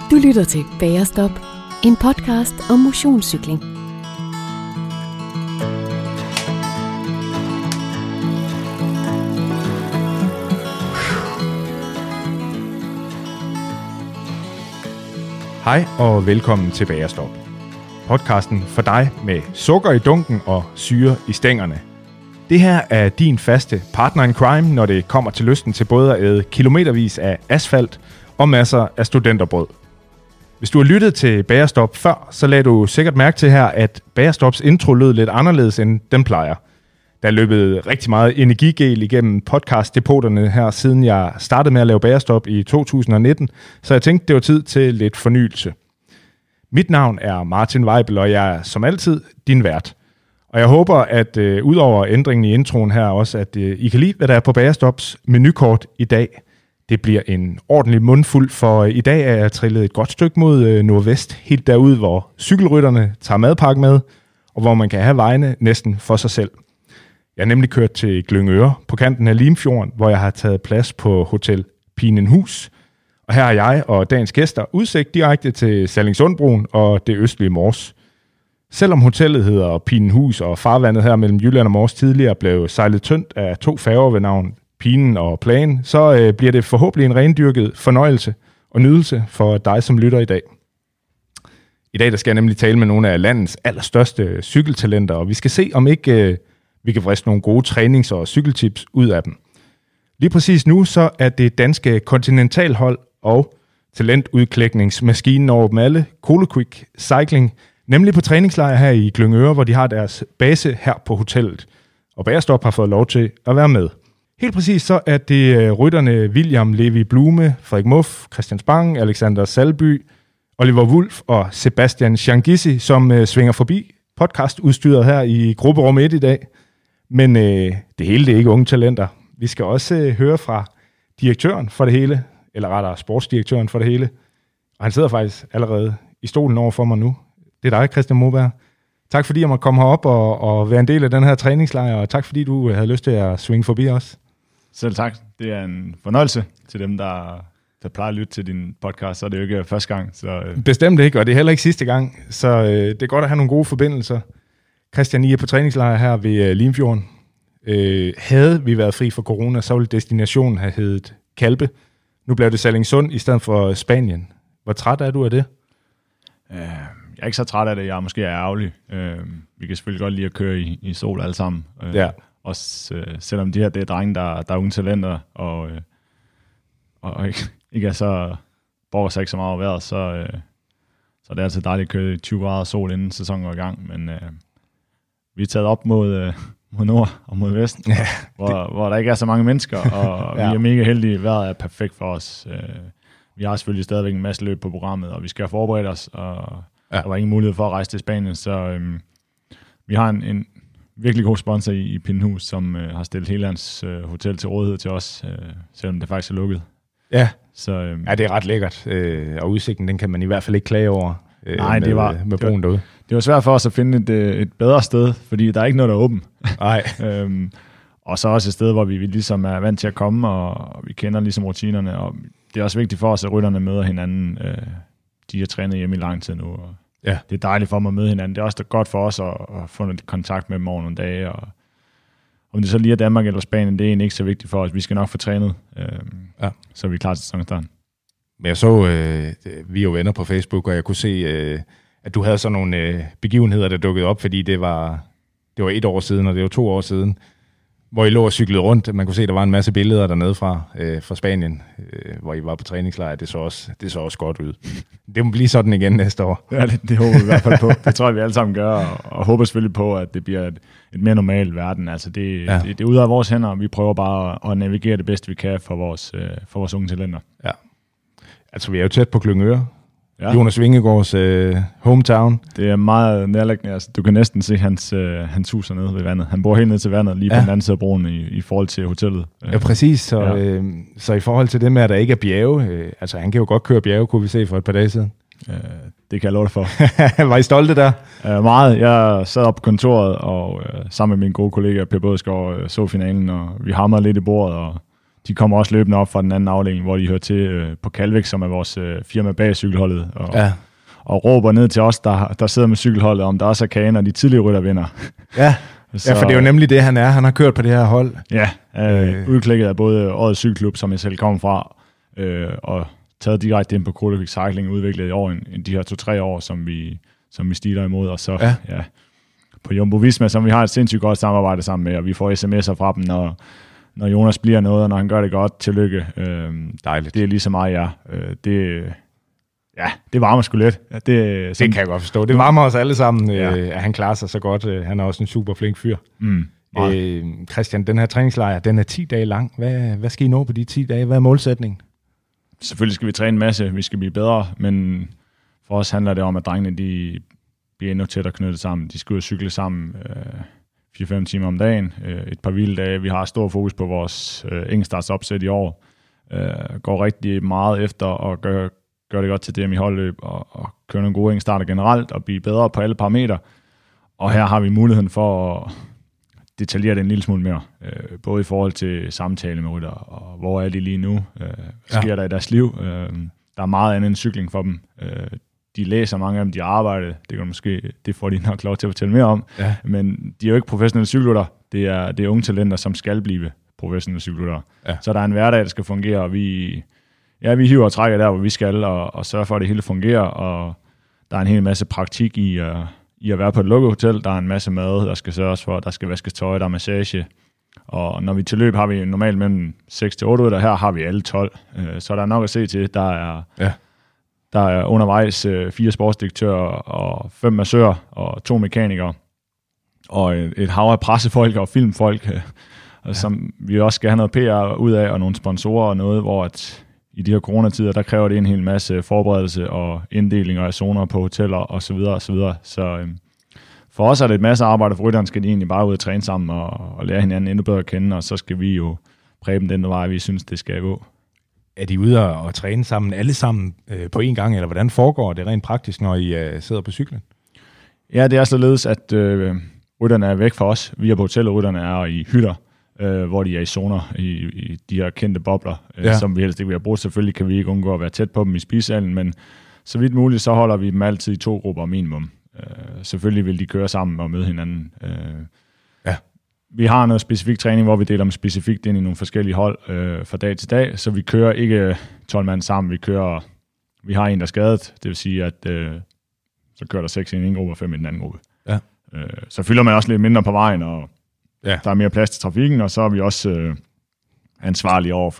Du lytter til Bagerstop, en podcast om motionscykling. Hej og velkommen til Bagerstop. Podcasten for dig med sukker i dunken og syre i stængerne. Det her er din faste partner in crime, når det kommer til lysten til både at æde kilometervis af asfalt og masser af studenterbrød. Hvis du har lyttet til Bagerstop før, så lagde du sikkert mærke til her, at Bagerstops intro lød lidt anderledes, end den plejer. Der er løbet rigtig meget energigel igennem podcastdepoterne her, siden jeg startede med at lave Bagerstop i 2019, så jeg tænkte, det var tid til lidt fornyelse. Mit navn er Martin Weibel, og jeg er som altid din vært. Og jeg håber, at udover ændringen i introen her også, at I kan lide, hvad der er på Bagerstops menukort i dag. Det bliver en ordentlig mundfuld, for i dag er jeg trillet et godt stykke mod nordvest, helt derude, hvor cykelrytterne tager madpakke med, og hvor man kan have vejene næsten for sig selv. Jeg er nemlig kørt til Glyngøre på kanten af Limfjorden, hvor jeg har taget plads på Hotel Pinenhus. Og her har jeg og dagens gæster udsigt direkte til Sallingsundbroen og det østlige Mors. Selvom hotellet hedder Pinenhus, og farvandet her mellem Jylland og Mors tidligere blev sejlet tyndt af 2 færger ved navn Pinen og Plagen, så bliver det forhåbentlig en rendyrket fornøjelse og nydelse for dig, som lytter i dag. I dag der skal jeg nemlig tale med nogle af landets allerstørste cykeltalenter, og vi skal se, om ikke vi kan vriste nogle gode trænings- og cykeltips ud af dem. Lige præcis nu så er det danske kontinentalhold og talentudklækningsmaskinen over dem alle, Coloquick Cycling, nemlig på træningslejr her i Glyngøre, hvor de har deres base her på hotellet. Og Bagerstop har fået lov til at være med. Helt præcis så er det rytterne William Levi Blume, Frederik Muff, Christian Spang, Alexander Salby, Oliver Wulff og Sebastian Changissi, som svinger forbi podcastudstyret her i grupperum 1 i dag. Men det hele det er ikke unge talenter. Vi skal også høre fra direktøren for det hele, eller rettere sportsdirektøren for det hele. Og han sidder faktisk allerede i stolen over for mig nu. Det er dig, Christian Moberg. Tak fordi jeg måtte komme herop og være en del af den her træningslejr, og tak fordi du havde lyst til at svinge forbi os. Selv tak. Det er en fornøjelse til dem, der plejer at lytte til din podcast, så er det jo ikke første gang. Så Bestemt ikke, og det er heller ikke sidste gang, så det er godt at have nogle gode forbindelser. Christian, I er på træningslejr her ved Limfjorden. Havde vi været fri for corona, så ville destinationen have heddet Kalpe. Nu blev det Sallingsund i stedet for Spanien. Hvor træt er du af det? Jeg er ikke så træt af det. Jeg er måske ærgerlig. Vi kan selvfølgelig godt lide at køre i sol alle sammen. Ja. Også selvom det er drenge, der er unge talenter, og ikke er så borger sig ikke så meget over vejret, så er det altid dejligt at køre 20 grader sol, inden sæsonen går i gang. Men vi er taget op mod nord og mod vest, ja, hvor der ikke er så mange mennesker, og ja, vi er mega heldige. Vejret er perfekt for os. Vi har selvfølgelig stadigvæk en masse løb på programmet, og vi skal have forberedt os, og ja, der var ingen mulighed for at rejse til Spanien, så vi har en virkelig god sponsor i Pinenhus, som har stillet hele hans hotel til rådighed til os, selvom det faktisk er lukket. Ja, så, ja, det er ret lækkert, og udsigten, den kan man i hvert fald ikke klage over. Nej, med broen derude. Det var svært for os at finde et bedre sted, fordi der er ikke noget, der er åbent. Nej. Og så også et sted, hvor vi ligesom er vant til at komme, og vi kender ligesom rutinerne, og det er også vigtigt for os, at rytterne møder hinanden. De har trænet hjemme i lang tid nu, og ja, det er dejligt for dem at møde hinanden. Det er også godt for os at få noget kontakt med dem over nogle dage, og om det så lige er Danmark eller Spanien, det er egentlig ikke så vigtigt for os. Vi skal nok få trænet, ja, så er vi klar til sæsonstarten. Men jeg så, vi er jo venner på Facebook, og jeg kunne se, at du havde sådan nogle begivenheder, der dukkede op, fordi det var 1 år siden, og det var 2 år siden, hvor I lå og cyklede rundt. Man kunne se, at der var en masse billeder dernede fra Spanien, hvor I var på træningslejr. Det så også godt ud. Det må blive sådan igen næste år. Ja, det håber vi i hvert fald på. Det tror jeg, vi alle sammen gør, og håber selvfølgelig på, at det bliver et mere normalt verden. Altså det er ude af vores hænder, og vi prøver bare at navigere det bedste, vi kan for vores unge talenter. Ja. Altså, vi er jo tæt på Glyngøre. Ja. Jonas Vingegaards hometown. Det er meget nærliggende. Altså, du kan næsten se hans hus hernede ved vandet. Han bor helt ned til vandet, lige på den anden side af broen i forhold til hotellet. Ja, præcis. Så i forhold til det med, at der ikke er bjerge, altså han kan jo godt køre bjerge, kunne vi se for et par dage siden. Det kan jeg love dig for. Var I stolte der? Meget. Jeg sad op på kontoret, og sammen med min gode kollega Per Bådsgaard så finalen, og vi hamrede lidt i bordet, og de kommer også løbende op fra den anden afdeling, hvor de hører til på Kalvæk, som er vores firma bag cykelholdet, og råber ned til os, der sidder med cykelholdet, om der også er kage, og de tidlige rytter vinder. Ja. Så, for det er jo nemlig det, han er. Han har kørt på det her hold. Ja, udklikket af både Årets Cykelklub, som jeg selv kommer fra, og taget direkte ind på Krolevik Cycling, udviklet i år, de her 2-3 år, som vi stiler imod, og så på Jumbo Visma, som vi har et sindssygt godt samarbejde sammen med, og vi får sms'er fra dem, når Jonas bliver noget, og når han gør det godt, tillykke. Dejligt. Det er lige så meget, det varmer sgu lidt. Det kan jeg godt forstå. Det varmer os alle sammen, at han klarer sig så godt. Han er også en super flink fyr. Christian, den her træningslejr, den er 10 dage lang. Hvad skal I nå på de 10 dage? Hvad er målsætningen? Selvfølgelig skal vi træne en masse. Vi skal blive bedre, men for os handler det om, at drengene de bliver endnu tættere knyttet sammen. De skal ud og cykle sammen 4-5 timer om dagen. Et par hviledage. Vi har stor fokus på vores enkeltstartsopsæt i år. Går rigtig meget efter at gøre det godt til DM i holdløb og køre nogle gode enkeltstarter generelt og blive bedre på alle parametre. Og her har vi muligheden for at detaljere det en lille smule mere. Både i forhold til samtale med rytter, og hvor er de lige nu? Sker der i deres liv? Der er meget andet end cykling for dem. De læser mange af dem, de har arbejdet. Det får de nok lov til at fortælle mere om. Ja. Men de er jo ikke professionelle cykelrytter. Det er unge talenter, som skal blive professionelle cykelrytter. Ja. Så der er en hverdag, der skal fungere, og vi hiver og trækker der, hvor vi skal, og sørger for, at det hele fungerer. Og der er en hel masse praktik i at være på et lukket hotel. Der er en masse mad, der skal sørges for. Der skal vaskes tøj, der er massage. Og når vi er til løb, har vi normalt mellem 6 til 8 rytter. Her har vi alle 12. Så der er nok at se til. Der er undervejs 4 sportsdirektører og 5 massører og 2 mekanikere. Og et hav af pressefolk og filmfolk, som vi også skal have noget PR ud af, og nogle sponsorer og noget, hvor at i de her coronatider, der kræver det en hel masse forberedelse og inddelinger af zoner på hoteller osv. Så for os er det et masse arbejde, for rytterne skal de egentlig bare ud og træne sammen og lære hinanden endnu bedre at kende, og så skal vi jo præge dem den vej, vi synes, det skal gå. Er de ude og træne sammen, alle sammen på én gang, eller hvordan foregår det rent praktisk, når I sidder på cyklen? Ja, det er således, at rytterne er væk fra os. Vi er på hotellet, rytterne er i hytter, hvor de er i zoner, i de her kendte bobler, som vi helst ikke vil have brugt. Selvfølgelig kan vi ikke undgå at være tæt på dem i spisesalen, men så vidt muligt, så holder vi dem altid i 2 grupper minimum. Selvfølgelig vil de køre sammen og møde hinanden. Vi har noget specifik træning, hvor vi deler dem specifikt ind i nogle forskellige hold fra dag til dag, så vi kører ikke 12 mand sammen. Vi har en, der er skadet, det vil sige, at så kører der 6 i en gruppe og 5 i den anden gruppe. Ja. Så fylder man også lidt mindre på vejen, og der er mere plads til trafikken, og så er vi også ansvarlige over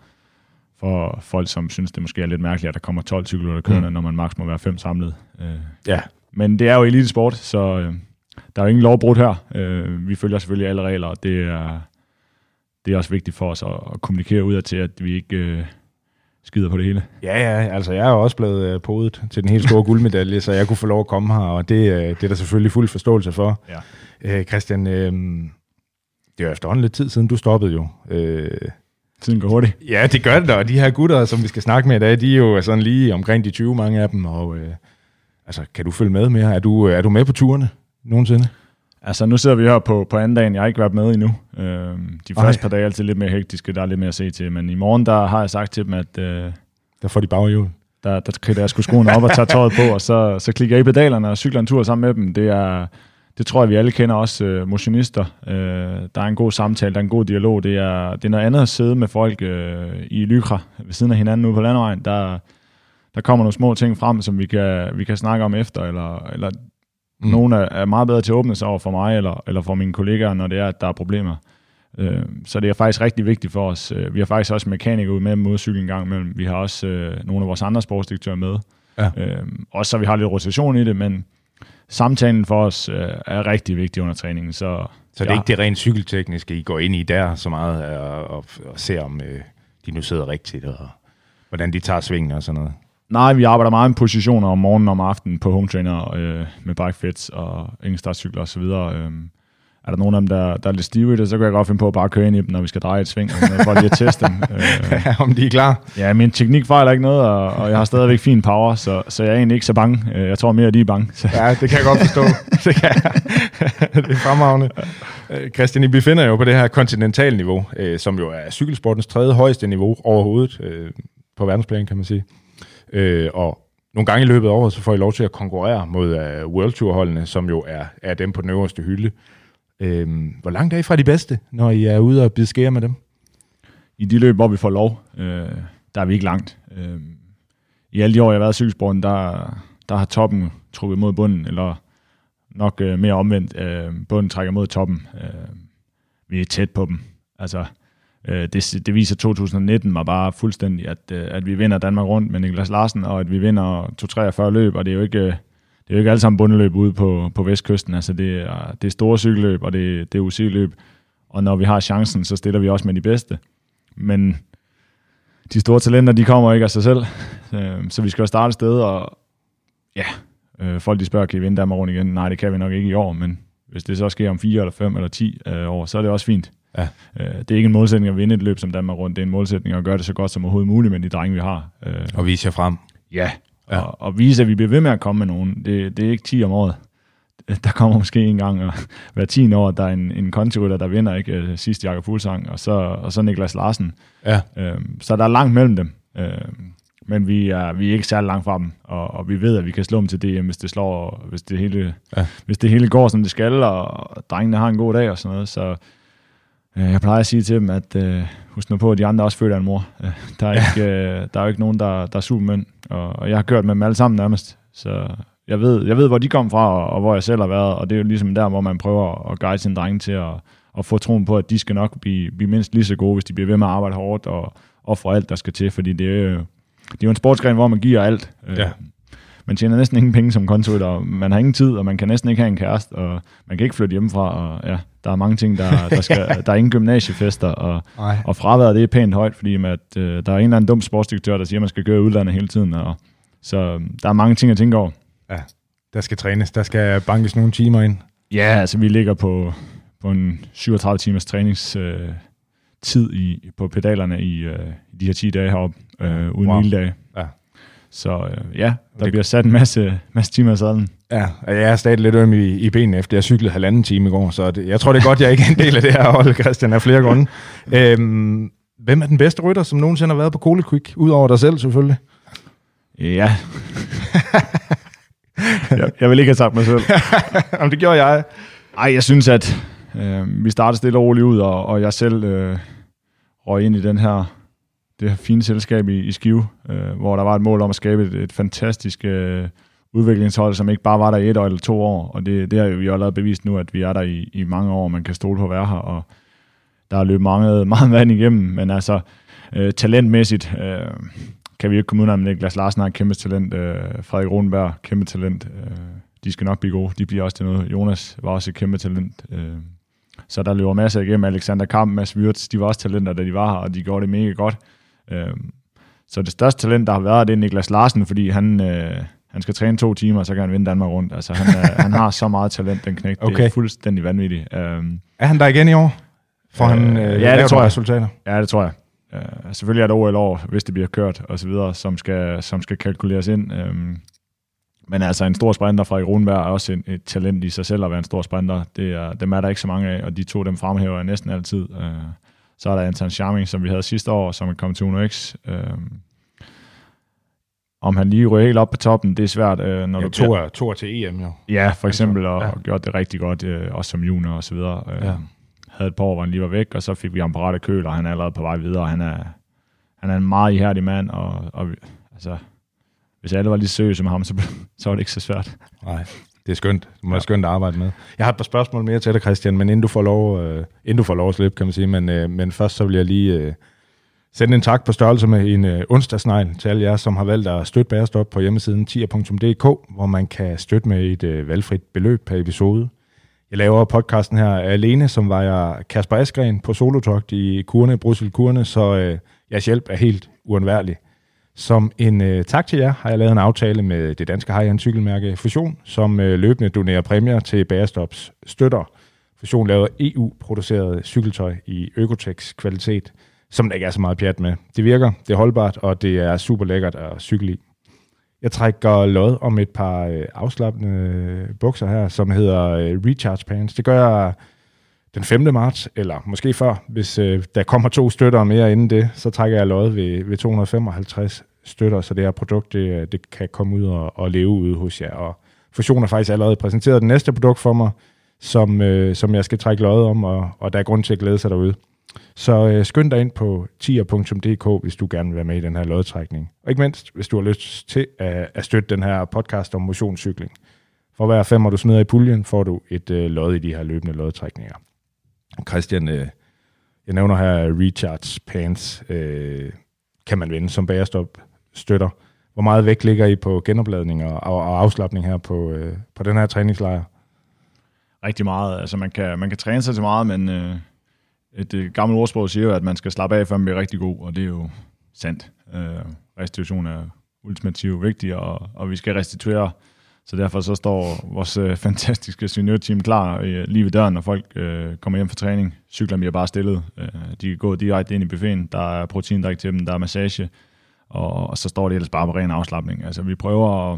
for folk, som synes, det måske er lidt mærkeligt, at der kommer 12 cykelryttere kørende, når man maks må være 5 samlet. Men det er jo elitesport, så der er jo ingen lovbrud her. Vi følger selvfølgelig alle regler, og det er også vigtigt for os at kommunikere udad til, at vi ikke skider på det hele. Ja, altså jeg er jo også blevet podet til den helt store guldmedalje, så jeg kunne få lov at komme her, og det er der selvfølgelig fuld forståelse for. Ja. Christian, det er jo efterhånden lidt tid siden, du stoppede jo. Tiden går hurtigt. Ja, det gør det, og de her gutter, som vi skal snakke med i dag, de er jo sådan lige omkring de 20, mange af dem, og altså, kan du følge med mere? Er du med på turene nogensinde? Altså, nu sidder vi her på anden dagen. Jeg har ikke været med endnu. De første par dage er altid lidt mere hektiske. Der er lidt mere at se til. Men i morgen, der har jeg sagt til dem, at der får de baghjul. Der kritter jeg sgu skoene op og tager tøjet på, og så klikker jeg i pedalerne og cykler en tur sammen med dem. Det tror jeg, vi alle kender, også motionister. Der er en god samtale, der er en god dialog. Det er noget andet at sidde med folk i Lykra ved siden af hinanden ude på landevejen. Der kommer nogle små ting frem, som vi kan snakke om efter, eller nogen er meget bedre til at åbne sig over for mig, eller for mine kollegaer, når det er, at der er problemer. Så det er faktisk rigtig vigtigt for os. Vi har faktisk også mekanikere ude med dem ude at cykle en gang imellem. Vi har også nogle af vores andre sportsdirektører med. Ja. Også så vi har lidt rotation i det, men samtalen for os er rigtig vigtig under træningen. Så det er ikke det rent cykeltekniske, I går ind i der så meget og ser, om de nu sidder rigtigt, og hvordan de tager svingene og sådan noget? Nej, vi arbejder meget med positioner om morgenen og om aftenen på home trainer med bike fits og enkeltstartcykler osv. er der nogen af dem, der er lidt stive i det, så kan jeg godt finde på at bare køre ind i dem, når vi skal dreje et sving, for lige at teste dem. Om de er klar. Ja, min teknik fejler ikke noget, og jeg har stadigvæk fin power, så jeg er egentlig ikke så bange. Jeg tror mere, at de er bange. Ja, det kan jeg godt forstå. Det er fremragende. Christian, I befinder jo på det her kontinentalniveau, som jo er cykelsportens 3. højeste niveau overhovedet på verdensplan, kan man sige. Og nogle gange i løbet af året, så får I lov til at konkurrere mod World Tour-holdene, som jo er dem på den øverste hylde. Hvor langt er I fra de bedste, når I er ude og bide skære med dem? I de løb, hvor vi får lov, der er vi ikke langt. I alle de år, jeg har været i cykelsporten, der har toppen trukket mod bunden, eller nok mere omvendt. Bunden trækker mod toppen. Vi er tæt på dem. Altså, det viser 2019 var bare fuldstændig, at vi vinder Danmark rundt med Niklas Larsen, og at vi vinder 243 løb, og det er jo ikke alle sammen bundeløb ude på vestkysten. Altså, det er store cykelløb, og det er UCI-løb, og når vi har chancen, så stiller vi også med de bedste. Men de store talenter, de kommer ikke af sig selv, så vi skal jo starte et sted, og ja, folk de spørger, kan I vinde Danmark rundt igen? Nej, det kan vi nok ikke i år, men hvis det så sker om 4 eller 5 eller 10 år, så er det også fint. Ja. Det er ikke en målsætning at vinde et løb som Danmark rundt, det er en målsætning at gøre det så godt som overhovedet muligt med de drenge, vi har. Og vise jer frem. Ja, og vise, at vi bliver ved med at komme med nogen. Det er ikke 10 om året. Der kommer måske en gang hver 10 år, der er en kontirytter, der vinder, ikke sidst Jakob Fuglsang, og så Niklas Larsen. Ja. Så der er langt mellem dem. Men vi er ikke særlig langt fra dem, og vi ved, at vi kan slå dem til DM, hvis det hele går, som det skal, og drengene har en god dag og sådan noget. Så jeg plejer at sige til dem, at husk nu på, at de andre også føler en mor. Der er jo ikke nogen, der er supermænd, og jeg har kørt med dem alle sammen nærmest. Så jeg ved, hvor de kom fra, og hvor jeg selv har været, og det er jo ligesom der, hvor man prøver at guide sine drenge til at få troen på, at de skal nok blive mindst lige så gode, hvis de bliver ved med at arbejde hårdt og ofre alt, der skal til, fordi det er jo en sportsgren, hvor man giver alt. Ja. Man tjener næsten ingen penge som kontorytter, og man har ingen tid, og man kan næsten ikke have en kæreste, og man kan ikke flytte hjemmefra, og ja, der er mange ting, der er ingen gymnasiefester, og fraværet det er pænt højt, fordi der er en eller anden dum sportsdirektør, der siger, at man skal gøre i udlandet hele tiden, og så der er mange ting at tænke over. Ja, der skal trænes, der skal bankes nogle timer ind. Ja, altså vi ligger på en 37 timers træningstid på pedalerne i de her 10 dage heroppe, uden hviledage. Ja. Så der bliver sat en masse timer sådan. Ja, og jeg er stadig lidt øm i benene, efter jeg cyklede 1,5 time i går, så jeg tror det er godt, jeg ikke er en del af det her hold, Christian, af flere grunde. Hvem er den bedste rytter, som nogensinde har været på Kole Quick, udover dig selv selvfølgelig? Ja. Jeg vil ikke have sagt mig selv. Jamen, det gjorde jeg. Ej, jeg synes, at vi startede stille og roligt ud, og jeg selv røg ind i det her fine selskab i Skive, hvor der var et mål om at skabe et fantastisk udviklingshold, som ikke bare var der i 1 eller 2 år, og det har vi jo allerede bevist nu, at vi er der i mange år, man kan stole på at være her, og der er løbet meget vand igennem, men altså talentmæssigt kan vi ikke komme ud af, men Niklas Larsen har et kæmpe talent, Frederik Rodenberg, kæmpe talent, de skal nok blive gode, de bliver også til noget, Jonas var også et kæmpe talent, så der løber masser igennem, Alexander Kamp, Mads Wirtz, de var også talenter, da de var her, og de gjorde det mega godt. Så det største talent, der har været, det er Niklas Larsen, fordi han skal træne 2 timer, så kan han vinde Danmark rundt. Altså, han har så meget talent, den knægt. Okay. Det er fuldstændig vanvittigt. Er han der igen i år? Får han det tror jeg. Resultater? Ja, det tror jeg. Selvfølgelig er der OL år, hvis det bliver kørt, og så videre, som skal kalkuleres ind. Men altså, en stor sprinter fra Rodenberg er også et talent i sig selv at være en stor sprinter. Dem er der ikke så mange af, og de 2 dem fremhæver jeg næsten altid. Så er der Anton Charming, som vi havde sidste år, som er kommet til Uno X. Om han lige ryger helt op på toppen, det er svært. Når du to til EM, jo. Ja, for eksempel, og gjort det rigtig godt, også som junior og så videre. Havde et par år, hvor han lige var væk, og så fik vi ham på rette køl, og han er allerede på vej videre. Han er en meget ihærdig mand, og altså, hvis alle var lige seriøse som ham, så var det ikke så svært. Nej. Det er skønt. Det må være skønt at arbejde med. Jeg har et par spørgsmål mere til dig, Christian, men inden du får lov at slippe, kan man sige. Men først så vil jeg lige sende en tak på størrelse med en onsdagsnegl til alle jer, som har valgt at støtte Bærestop på hjemmesiden tier.dk, hvor man kan støtte med et valgfrit beløb per episode. Jeg laver podcasten her alene, som var jeg Kasper Askren på solotogt i Bruxelles Kurne, så jeres hjælp er helt uundværlig. Som en tak til jer har jeg lavet en aftale med det danske high-end cykelmærke Fusion, som løbende donerer præmier til Bærestops støtter. Fusion laver EU-produceret cykeltøj i Økotex kvalitet, som der ikke er så meget pjat med. Det virker, det er holdbart, og det er super lækkert at cykle i. Jeg trækker lod om et par afslappende bukser her, som hedder Recharge Pants. Det gør jeg den 5. marts, eller måske før. Hvis der kommer 2 støtter mere inden det, så trækker jeg lod ved 255 støtter, så det her produkt det kan komme ud og leve ude hos jer. Og Fusion har faktisk allerede præsenteret det næste produkt for mig, som jeg skal trække lod om, og der er grund til at glæde sig derude. Så skynd dig ind på tier.dk, hvis du gerne vil være med i den her lodtrækning. Og ikke mindst, hvis du har lyst til at støtte den her podcast om motionscykling. For hver 5, du smider i puljen, får du et lod i de her løbende lodtrækninger. Christian, jeg nævner her Recharge Pants, kan man vinde som bagerstop støtter. Hvor meget vægt ligger I på genopladning og afslapning her på den her træningslejr? Rigtig meget. Altså man kan træne sig til meget, men et gammelt ordsprog siger jo, at man skal slappe af, før man bliver rigtig god, og det er jo sandt. Restitution er ultimativt vigtig, og vi skal restituere. Så derfor så står vores fantastiske seniorteam klar lige ved døren, når folk kommer hjem fra træning. Cyklerne bliver bare stillet. De kan gå direkte ind i buffeten. Der er proteindrik til dem, der er massage, og så står det ellers bare på ren afslapning. Altså vi prøver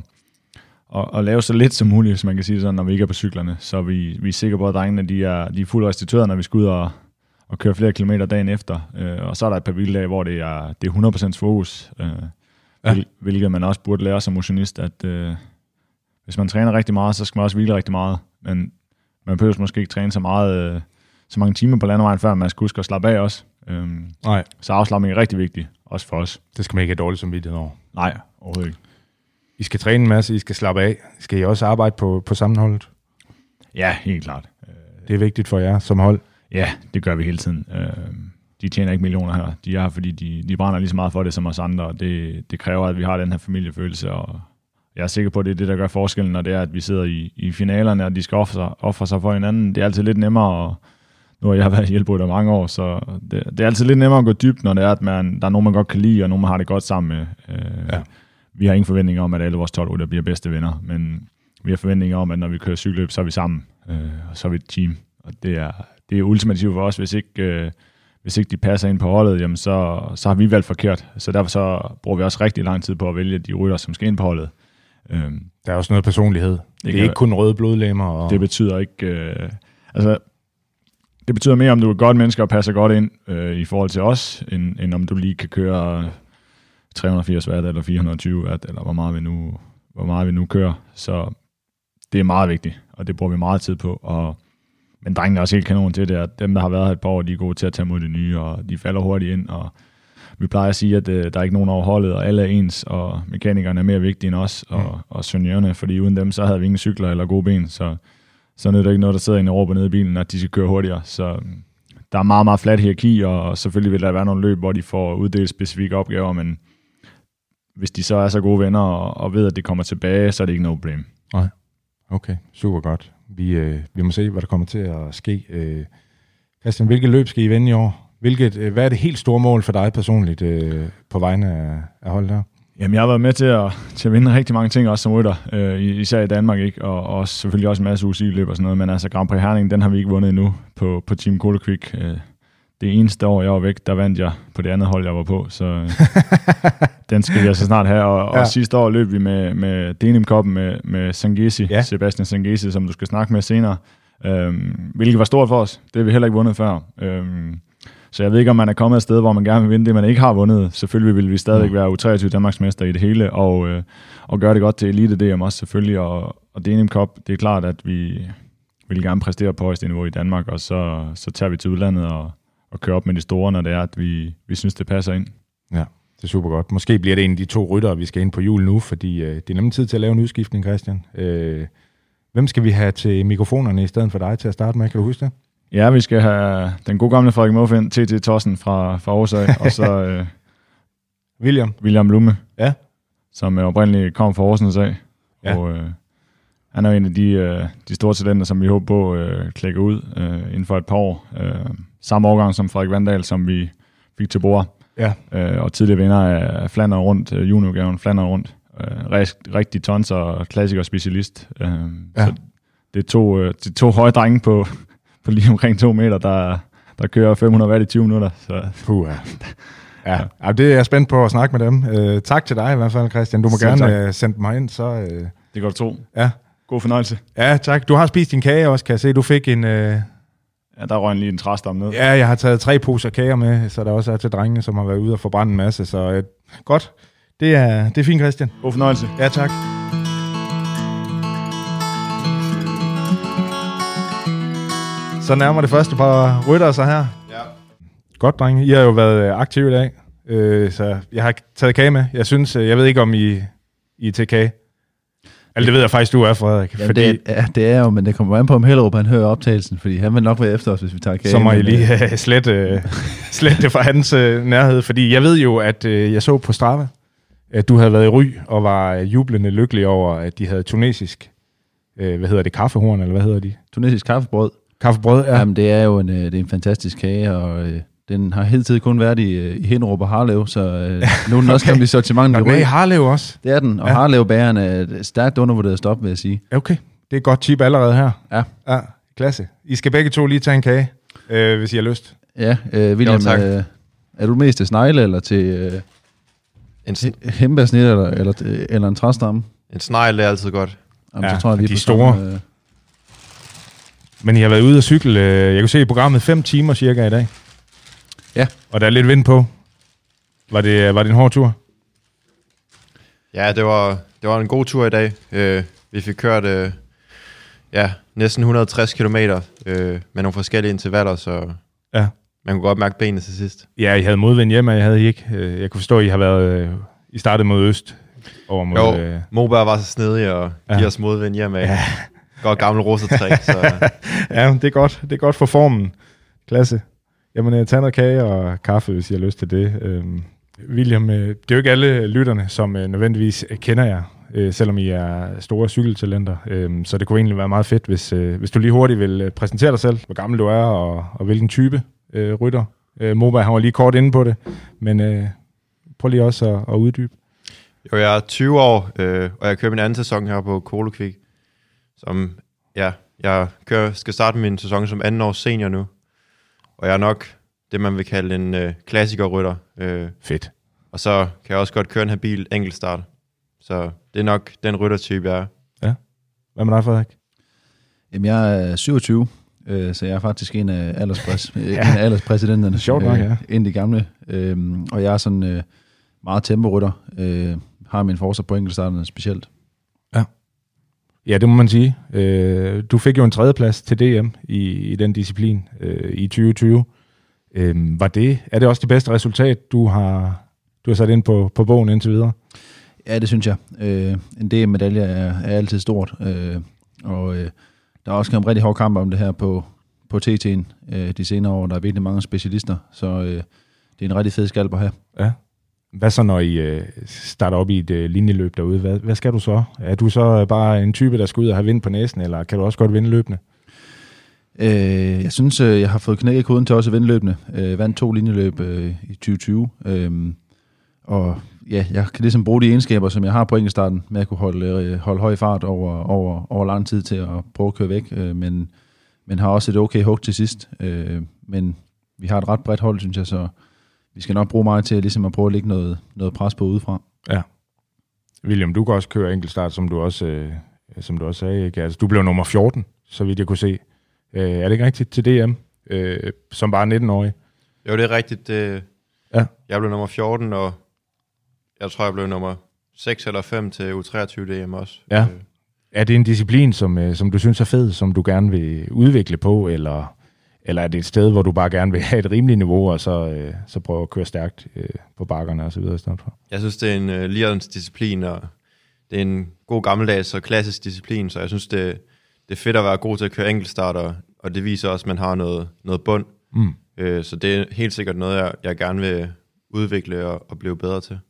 at lave så lidt som muligt, hvis man kan sige det sådan, når vi ikke er på cyklerne. Så vi er sikre på, at drengene de er fuldt restitueret, når vi skal ud og køre flere kilometer dagen efter. Og så er der et par hviledage, hvor det er 100% fokus, hvilket man også burde lære som motionist, at hvis man træner rigtig meget, så skal man også hvile rigtig meget. Men man behøver måske ikke træne så mange timer på landevejen, før man skal huske at slappe af også. Nej. Så afslapning er rigtig vigtig, også for os. Det skal man ikke have dårligt samvittighed over. Nej, overhovedet ikke. I skal træne en masse, I skal slappe af. Skal I også arbejde på sammenholdet? Ja, helt klart. Det er vigtigt for jer som hold? Ja, det gør vi hele tiden. De tjener ikke millioner her. De er her, fordi de brænder lige så meget for det som os andre. Det kræver, at vi har den her familiefølelse, og jeg er sikker på, at det er det, der gør forskellen, når det er, at vi sidder i finalerne, og de skal ofre sig for hinanden. Det er altid lidt nemmere, og nu har jeg været hjælpet i mange år, så det er altid lidt nemmere at gå dybt, når det er, at der er nogen, man godt kan lide, og nogen, man har det godt sammen med. Vi har ingen forventninger om, at alle vores 12 bliver bedste venner, men vi har forventninger om, at når vi kører cykelløb, så er vi sammen, og så er vi et team. Og det er ultimativt for os, hvis ikke de passer ind på holdet, jamen så har vi valgt forkert. Så derfor så bruger vi også rigtig lang tid på at vælge de rytter, som skal ind på holdet. Der er også noget personlighed. Det er ikke kun røde blodlemmer. Det betyder ikke... det betyder mere, om du er et godt menneske og passer godt ind i forhold til os, end om du lige kan køre 380 watt eller 420 watt, eller hvor meget vi nu kører. Så det er meget vigtigt, og det bruger vi meget tid på. Men drengene er også helt kanon til det, at dem, der har været her et par år, de er gode til at tage mod det nye, og de falder hurtigt ind, og vi plejer at sige, at der er ikke nogen over holdet, og alle er ens, og mekanikerne er mere vigtige end os, og seniorerne, fordi uden dem, så havde vi ingen cykler eller gode ben, så nytter det ikke noget, der sidder inde og råber nede i bilen, at de skal køre hurtigere. Så der er meget, meget flat hierarki, og selvfølgelig vil der være nogle løb, hvor de får uddelt specifikke opgaver, men hvis de så er så gode venner, og ved, at det kommer tilbage, så er det ikke noget problem. Nej. Okay, super godt. Vi må se, hvad der kommer til at ske. Christian, hvilke løb skal I vinde i år? Hvad er det helt store mål for dig personligt på vegne af holdet her? Jamen, jeg har været med til at vinde rigtig mange ting, også som rytter, især i Danmark, ikke? Og også, selvfølgelig også en masse UCI-løb og sådan noget, men altså Grand Prix Herning, den har vi ikke vundet endnu på Team Cola Quick. Det eneste år, jeg var væk, der vandt jeg på det andet hold, jeg var på, så den skal jeg så snart have. Og sidste år løb vi med Denim Cup'en med Sanghezi, Sebastian Sanghezi, som du skal snakke med senere, hvilket var stort for os. Det har vi heller ikke vundet før. Så jeg ved ikke, om man er kommet et sted, hvor man gerne vil vinde det, man ikke har vundet. Selvfølgelig vil vi stadigvæk være U23 Danmarksmester i det hele, og gøre det godt til Elite DM også selvfølgelig. Og Denim Cup, det er klart, at vi vil gerne præstere på højeste niveau i Danmark, og så tager vi til udlandet og kører op med de store, når det er, at vi synes, det passer ind. Ja, det er super godt. Måske bliver det en af de 2 ryttere, vi skal ind på jul nu, fordi det er nemlig tid til at lave en udskiftning, Christian. Hvem skal vi have til mikrofonerne i stedet for dig til at starte med? Kan du huske det? Ja, vi skal have den gode gamle Frederik Måfind, TT Tossen fra Aarhus af, og så William Lumme, som oprindeligt kom fra Horsens af. Ja. Og han er en af de store talenter, som vi håber på klikker ud inden for et par år. Samme årgang som Frederik Vandal, som vi fik til bord. Ja. Og tidligere vinder af Flandern rundt, juniorgaven Flandern rundt. Rigtig tons og klassiker specialist. Så det er to høje drenge på på lige omkring 2 meter, der kører 500 watt i 20 minutter. Så. Ja, det er jeg spændt på at snakke med dem. Tak til dig i hvert fald, Christian. Du må gerne sende mig ind, så... Det går du tro. Ja. God fornøjelse. Ja, tak. Du har spist din kage også, kan jeg se. Du fik en... Ja, der røg lige en træstamme ned. Ja, jeg har taget 3 poser kager med, så der også er til drengene, som har været ude og forbrænde en masse. Så godt. Det er fint, Christian. God fornøjelse. Ja, tak. Så nærmer det første par ryttere sig her. Ja. Godt, drenge. I har jo været aktive i dag, så jeg har taget kage med. Jeg ved ikke, om I er til kage. Altså, det ved jeg faktisk, du er, Frederik. Jamen, fordi, det er jo, men det kommer an på, om Hellerup han hører optagelsen, fordi han vil nok være efter os, hvis vi tager kage. Så må I lige slet det fra hans nærhed, fordi jeg ved jo, at jeg så på Strava, at du havde været i Ry og var jublende lykkelig over, at de havde tunesisk, kaffehorn, eller hvad hedder de? Tunesisk kaffebrød. Kaffebrød, ja. Jamen, det er jo en fantastisk kage, og den har hele tiden kun været i Hinderup og Harlev, så nu er den også kommet i sortimentet i Ry. Og i Harlev også? Det er den, og Harlev-bageren er stærkt undervurderet stop, vil jeg sige. Okay, det er et godt tip allerede her. Ja. Klasse. I skal begge to lige tage en kage, hvis I har lyst. Ja, William, er du mest til snegle, eller til hembærsnit, eller en træstamme? En snegle er altid godt. Jamen, så tror jeg, de er store. Men I har været ude at cykle, jeg kunne se i programmet 5 timer cirka i dag. Ja. Og der er lidt vind på. Var det en hård tur? Ja, det var en god tur i dag. Vi fik kørt næsten 160 kilometer med nogle forskellige intervaller, så man kunne godt mærke benene til sidst. Ja, I havde modvind hjemme, jeg havde I ikke. Jeg kunne forstå, at I har været... I startede mod øst. Over mod, Moberg var så snedig og giver os modvind hjemme. Ja. Godt gammel russetræk. Så. Ja, det er godt. Det er godt for formen. Klasse. Jamen, jeg tager noget kage og kaffe, hvis I har lyst til det. William, det er jo ikke alle lytterne, som nødvendigvis kender jer, selvom I er store cykeltalenter. Så det kunne egentlig være meget fedt, hvis du lige hurtigt vil præsentere dig selv, hvor gammel du er og hvilken type rytter. Moberg har lige kort inde på det, men prøv lige også at uddybe. Jo, jeg er 20 år, og jeg kører min anden sæson her på Kolokvik. Som, jeg skal starte min sæson som 2. års senior nu. Og jeg er nok det, man vil kalde en klassikerrytter. Fedt. Og så kan jeg også godt køre en habil enkeltstart. Så det er nok den ryttertype, jeg er. Ja. Hvad med dig, Frederik? Jamen, jeg er 27, så jeg er faktisk en af alderspræsidenterne. Sjovt nok, ja. En af de gamle. Og jeg er sådan meget temporytter. Har min forsvar på enkeltstarterne specielt. Ja, det må man sige. Du fik jo en 3. plads til DM i den disciplin i 2020. Er det også det bedste resultat, du har sat ind på bogen indtil videre? Ja, det synes jeg. En DM-medalje er altid stort, og der er også kommet rigtig hårde kampe om det her på TT'en de senere år. Der er virkelig mange specialister, så det er en rigtig fed skalp at have. Ja. Hvad så, når I starter op i et linjeløb derude? Hvad skal du så? Er du så bare en type, der skal ud og have vind på næsen, eller kan du også godt vinde løbende? Jeg synes, jeg har fået knækket koden til også at vinde løbende. Vandt 2 linjeløb i 2020. Og ja, jeg kan ligesom bruge de egenskaber, som jeg har på enkeltstarten, med at kunne holde høj fart over lang tid til at prøve at køre væk. Men har også et okay hug til sidst. Men vi har et ret bredt hold, synes jeg, så vi skal nok bruge meget til ligesom at prøve at lægge noget pres på udefra. Ja. William, du kan også køre enkeltstart, som du også sagde. Ikke? Altså, du blev nummer 14, så vidt jeg kunne se. Er det ikke rigtigt til DM, som bare 19-årig? Jo, det er rigtigt. Jeg blev nummer 14, og jeg tror, jeg blev nummer 6 eller 5 til U23 DM også. Ja. Er det en disciplin, som du synes er fed, som du gerne vil udvikle på, eller er det et sted, hvor du bare gerne vil have et rimeligt niveau, og så prøve at køre stærkt på bakkerne og så videre i stedet for? Jeg synes, det er en lirens disciplin, og det er en god gammeldags og klassisk disciplin, så jeg synes, det er fedt at være god til at køre enkeltstarter, og det viser også, at man har noget bund. Så det er helt sikkert noget, jeg gerne vil udvikle og blive bedre til.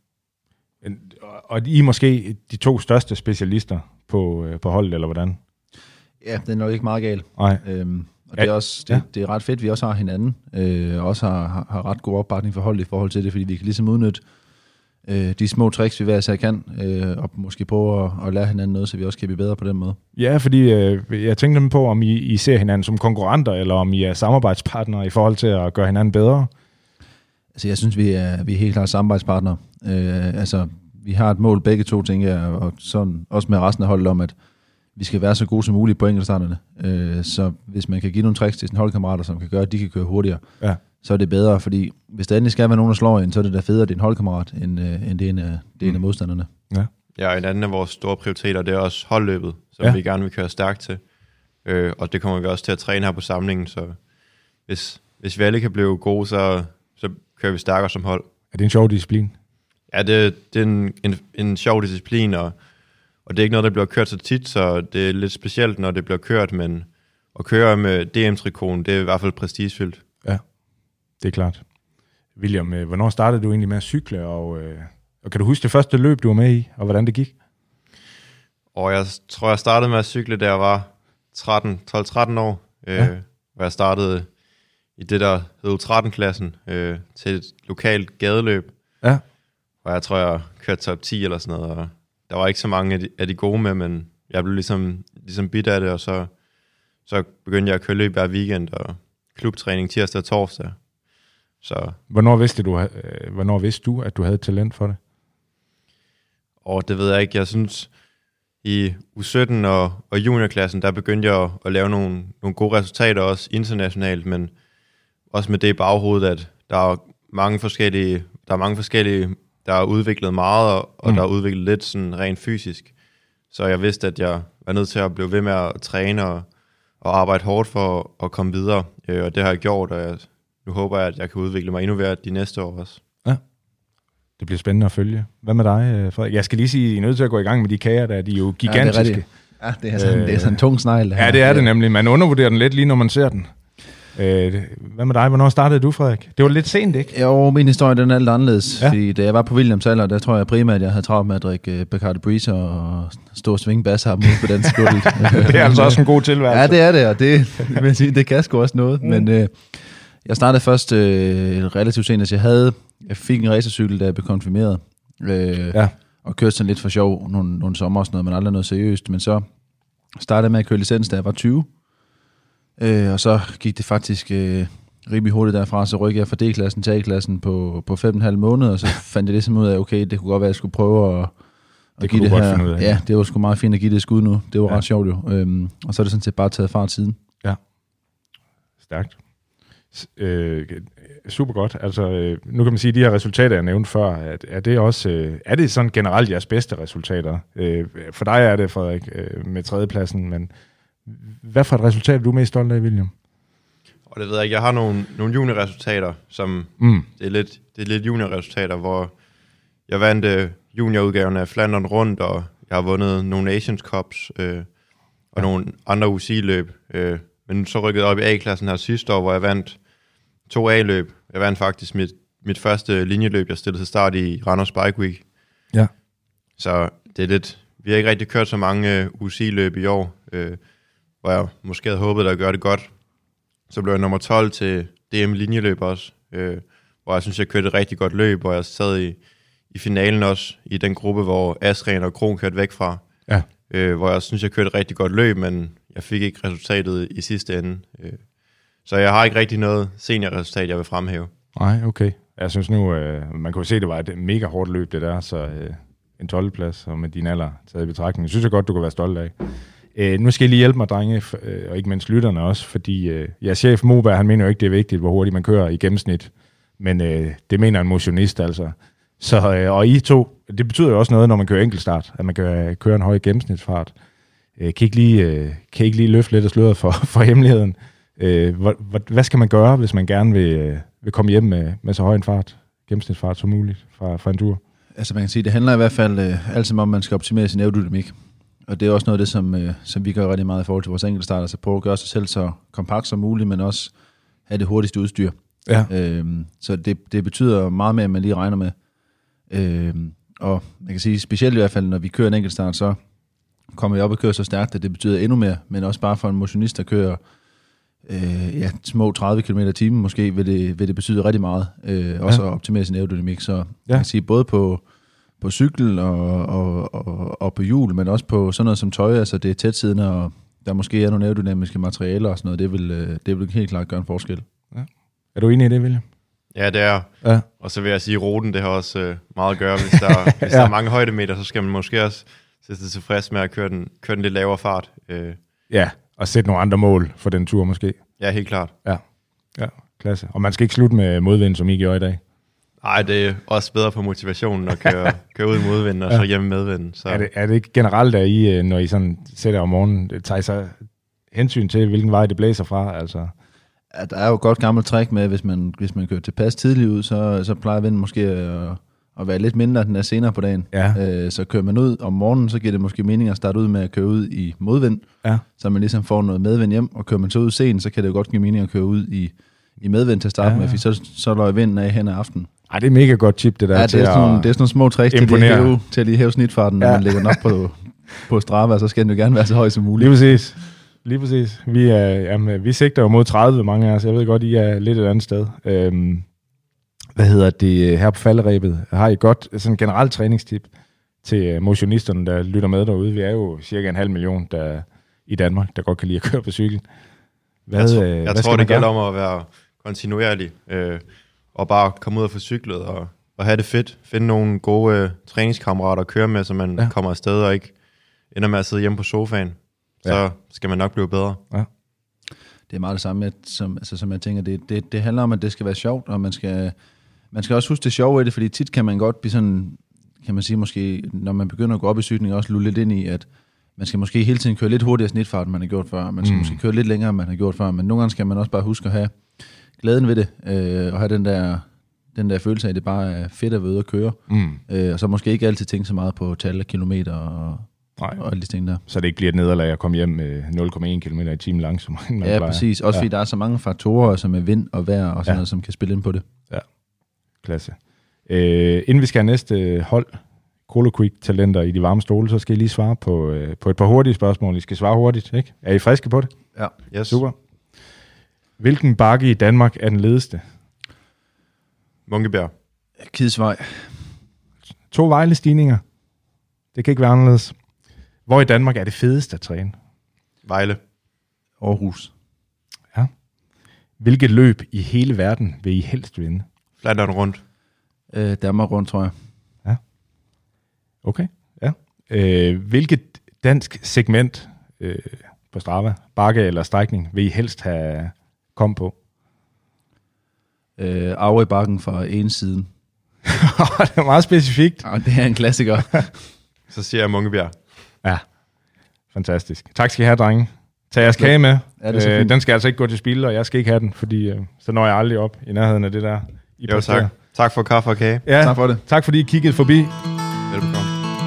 Og I er måske de 2 største specialister på holdet, eller hvordan? Ja, det er nok ikke meget galt. Nej. Og det er også det er ret fedt, at vi også har hinanden, og også har ret god opbakning for holdet i forhold til det, fordi vi kan ligesom udnytte de små tricks, vi hver især kan, og måske prøve at lære hinanden noget, så vi også kan blive bedre på den måde. Ja, fordi jeg tænkte på, om I ser hinanden som konkurrenter, eller om I er samarbejdspartnere i forhold til at gøre hinanden bedre. Altså, jeg synes, vi er helt klart samarbejdspartnere. Altså, vi har et mål begge to, tænker jeg, og sådan også med resten af holdet om, at vi skal være så gode som muligt på enkeltstarterne. Så hvis man kan give nogle tricks til sine holdkammerater, som kan gøre, at de kan køre hurtigere, så er det bedre, fordi hvis der endelig skal være nogen, der slår en, så er det da federe, at det er en holdkammerat, end det er en af modstanderne. Ja, en anden af vores store prioriteter, det er også holdløbet, som vi gerne vil køre stærkt til. Og det kommer vi også til at træne her på samlingen, så hvis vi alle kan blive gode, så kører vi stærkere som hold. Er det en sjov disciplin? Ja, det er en sjov disciplin, og det er ikke noget, der bliver kørt så tit, så det er lidt specielt, når det bliver kørt, men at køre med DM-trikonen, det er i hvert fald prestigefyldt. Ja, det er klart. William, hvornår startede du egentlig med at cykle, og kan du huske det første løb, du var med i, og hvordan det gik? Og jeg tror, jeg startede med at cykle, da jeg var 12-13 år, hvor jeg startede i det, der hed U13-klassen, til et lokalt gadeløb. Ja. Og jeg tror, jeg kørte top 10 eller sådan noget, og der var ikke så mange af de gode med, men jeg blev ligesom bidt af det, og så begyndte jeg at køre løb hver weekend, og klubtræning tirsdag og torsdag. Så. Hvornår vidste du, at du havde talent for det? Og det ved jeg ikke. Jeg synes, i U17 og juniorklassen, der begyndte jeg at lave nogle gode resultater, også internationalt, men også med det i baghovedet, at der er mange forskellige, der er udviklet meget, og der er udviklet lidt sådan rent fysisk. Så jeg vidste, at jeg var nødt til at blive ved med at træne og arbejde hårdt for at komme videre. Og det har jeg gjort, og nu håber jeg, at jeg kan udvikle mig endnu mere de næste år også. Ja, det bliver spændende at følge. Hvad med dig, Frederik? Jeg skal lige sige, at I er nødt til at gå i gang med de kager, der de er jo gigantiske. Ja, det er sådan en tung snegl. Ja, det er det nemlig. Man undervurderer den lidt lige, når man ser den. Hvad med dig? Hvornår startede du, Frederik? Det var lidt sent, ikke? Jo, min historie den er lidt anderledes. Ja. Fordi da jeg var på Williams alder, der tror jeg primært, at jeg havde travlt med at drikke Bacardi Breezer og stå og svinge bassharp ud på den skuld. Det er altså også en god tilværelse. Ja, det er det, og det kan sgu også noget. Men jeg startede først relativt sent, altså jeg fik en racercykel, da jeg blev konfirmeret. Og kørte sådan lidt for sjov nogle sommer og sådan noget, men aldrig noget seriøst. Men så startede jeg med at køre licens, da jeg var 20. Og så gik det faktisk rimelig hurtigt derfra, så rykkede jeg fra D-klassen til A-klassen på 5,5 måneder, og så fandt jeg ligesom ud af, okay, det kunne godt være, at jeg skulle prøve at give det her. Ja, det var sgu meget fint at give det et skud nu. Det var ret sjovt jo. Og så er det sådan set bare taget fart siden. Ja, stærkt. Super godt. Altså, nu kan man sige, at de her resultater, jeg nævnte før, er det sådan generelt jeres bedste resultater? For dig er det, Frederik, med tredjepladsen, men hvad for et resultat er du mest stolt af, William? Og det ved jeg ikke. Jeg har nogle juniorresultater, som det er lidt juniorresultater, hvor jeg vandt juniorudgaven af Flandern rundt, og jeg har vundet nogle Nations Cups og nogle andre UCI-løb. Men så rykkede jeg op i A-klassen her sidste år, hvor jeg vandt 2 A-løb. Jeg vandt faktisk mit første linjeløb, jeg stillede til start i Randers Bike Week. Ja. Så det er lidt. Vi har ikke rigtig kørt så mange UCI-løb i år, hvor jeg måske havde håbet at gøre det godt. Så blev jeg nummer 12 til DM linjeløb også, hvor jeg synes, jeg kørte et rigtig godt løb, hvor jeg sad i finalen også, i den gruppe, hvor Askren og Kron kørte væk fra. Ja. Hvor jeg synes, jeg kørte et rigtig godt løb, men jeg fik ikke resultatet i sidste ende. Så jeg har ikke rigtig noget seniorresultat, jeg vil fremhæve. Nej, okay. Jeg synes nu, man kunne se, at det var et mega hårdt løb, det der, så en 12. plads, og med din alder taget i betragtning. Jeg synes godt, du kan være stolt af. Nu skal I lige hjælpe mig, drenge, og ikke mindst lytterne også, fordi chef Moberg, han mener jo ikke, det er vigtigt, hvor hurtigt man kører i gennemsnit, men det mener en motionist altså. Så, og I to, det betyder jo også noget, når man kører enkeltstart, at man kan køre en høj gennemsnitsfart. Kan I ikke lige løfte lidt af sløret for hemmeligheden? Hvad skal man gøre, hvis man gerne vil komme hjem med så høj en gennemsnitsfart som muligt fra en tur? Altså man kan sige, det handler i hvert fald altid om, at man skal optimere sin aerodynamik. Og det er også noget af det, som vi gør rigtig meget i forhold til vores enkeltstart. Altså prøve at gøre sig selv så kompakt som muligt, men også have det hurtigste udstyr. Ja. Så det betyder meget mere, end man lige regner med. Og man kan sige, specielt i hvert fald, når vi kører en enkeltstart, så kommer vi op og kører så stærkt, at det betyder endnu mere. Men også bare for en motionist, der kører små 30 km i timen, måske vil det betyde rigtig meget. Også at optimere sin aerodynamik. Så man kan sige, både på på cykel og på hjul, men også på sådan noget som tøj, altså det er tætsiddende, og der måske er nogle aerodynamiske materialer og sådan noget, det vil helt klart gøre en forskel. Ja. Er du enig i det, William? Ja, det er. Ja. Og så vil jeg sige, at ruten, det har også meget at gøre. Hvis der er mange højdemeter, så skal man måske også sætte sig tilfreds med at køre den lidt lavere fart. Ja, og sætte nogle andre mål for den tur måske. Ja, helt klart. Ja, klasse. Og man skal ikke slutte med modvind, som I gjorde i dag. Nej, det er også bedre for motivationen at køre ud i modvinden, og så hjemme medvinden. Så. Er det ikke generelt, at I, når I sådan sætter om morgenen, tager I så hensyn til, hvilken vej det blæser fra? Altså? Ja, der er jo et godt gammelt træk med, hvis man kører tilpas tidligt ud, så plejer vinden måske at være lidt mindre, den er senere på dagen. Ja. Så kører man ud om morgenen, så giver det måske mening at starte ud med at køre ud i modvind, så man ligesom får noget medvind hjem, og kører man så ud sent, så kan det jo godt give mening at køre ud i medvind til at starte med, for så løjer vinden af hen ad aftenen. Ej, det er mega godt tip, det der. Ja, det er sådan nogle små tricks til at lige hæve snitfarten, når man lægger den op på Strava, så skal den jo gerne være så høj som muligt. Lige præcis. Vi sigter jo mod 30, mange af os. Jeg ved godt, I er lidt et andet sted. Hvad hedder det her på falderebet? Har I godt sådan en generelt træningstip til motionisterne, der lytter med derude? Vi er jo cirka 500.000 der i Danmark, der godt kan lide at køre på cykel. Jeg tror, det gælder om at være kontinuerlig, og bare komme ud og få cyklet, og have det fedt. Finde nogle gode træningskammerater at køre med, så man kommer afsted og ikke ender med at sidde hjemme på sofaen. Så skal man nok blive bedre. Ja. Det er meget det samme, som jeg tænker, det handler om, at det skal være sjovt, og man skal også huske det sjove i det, fordi tit kan man godt blive sådan, kan man sige måske, når man begynder at gå op i cykling, også lulle lidt ind i, at man skal måske hele tiden køre lidt hurtigere snitfart, end man har gjort før. Man skal måske køre lidt længere, end man har gjort før, men nogle gange skal man også bare huske at have glæden ved det, og have den der følelse af, at det bare er fedt at være ude at køre. Og så måske ikke altid tænke så meget på tal af kilometer og alle de ting der. Så det ikke bliver et nederlag at komme hjem med 0,1 km i timen langsomt. Ja, præcis. Også fordi der er så mange faktorer, som er vind og vejr og sådan noget, som kan spille ind på det. Ja, klasse. Inden vi skal have næste hold, Colo Quick-talenter i de varme stole, så skal I lige svare på et par hurtige spørgsmål. I skal svare hurtigt, ikke? Er I friske på det? Ja. Yes. Super. Hvilken bakke i Danmark er den ledeste? Munkebjerg. Kidsvej. 2 Vejle-stigninger. Det kan ikke være anderledes. Hvor i Danmark er det fedeste at træne? Vejle. Aarhus. Ja. Hvilket løb i hele verden vil I helst vinde? Flandern rundt. Danmark rundt, tror jeg. Ja. Okay, ja. Hvilket dansk segment på Strava, bakke eller strækning, vil I helst have kommet på? Aue i bakken fra en siden. Det er meget specifikt. Ja, det er en klassiker. Så siger jeg Munkebjerg. Ja, fantastisk. Tak skal I have, drenge. Tag jeres kage med. Ja, den skal altså ikke gå til spilde, og jeg skal ikke have den, fordi så når jeg aldrig op i nærheden af det der. Jo, tak. Tak for kaffe og kage. Ja, tak for det. Tak fordi I kiggede forbi. Velbekomme.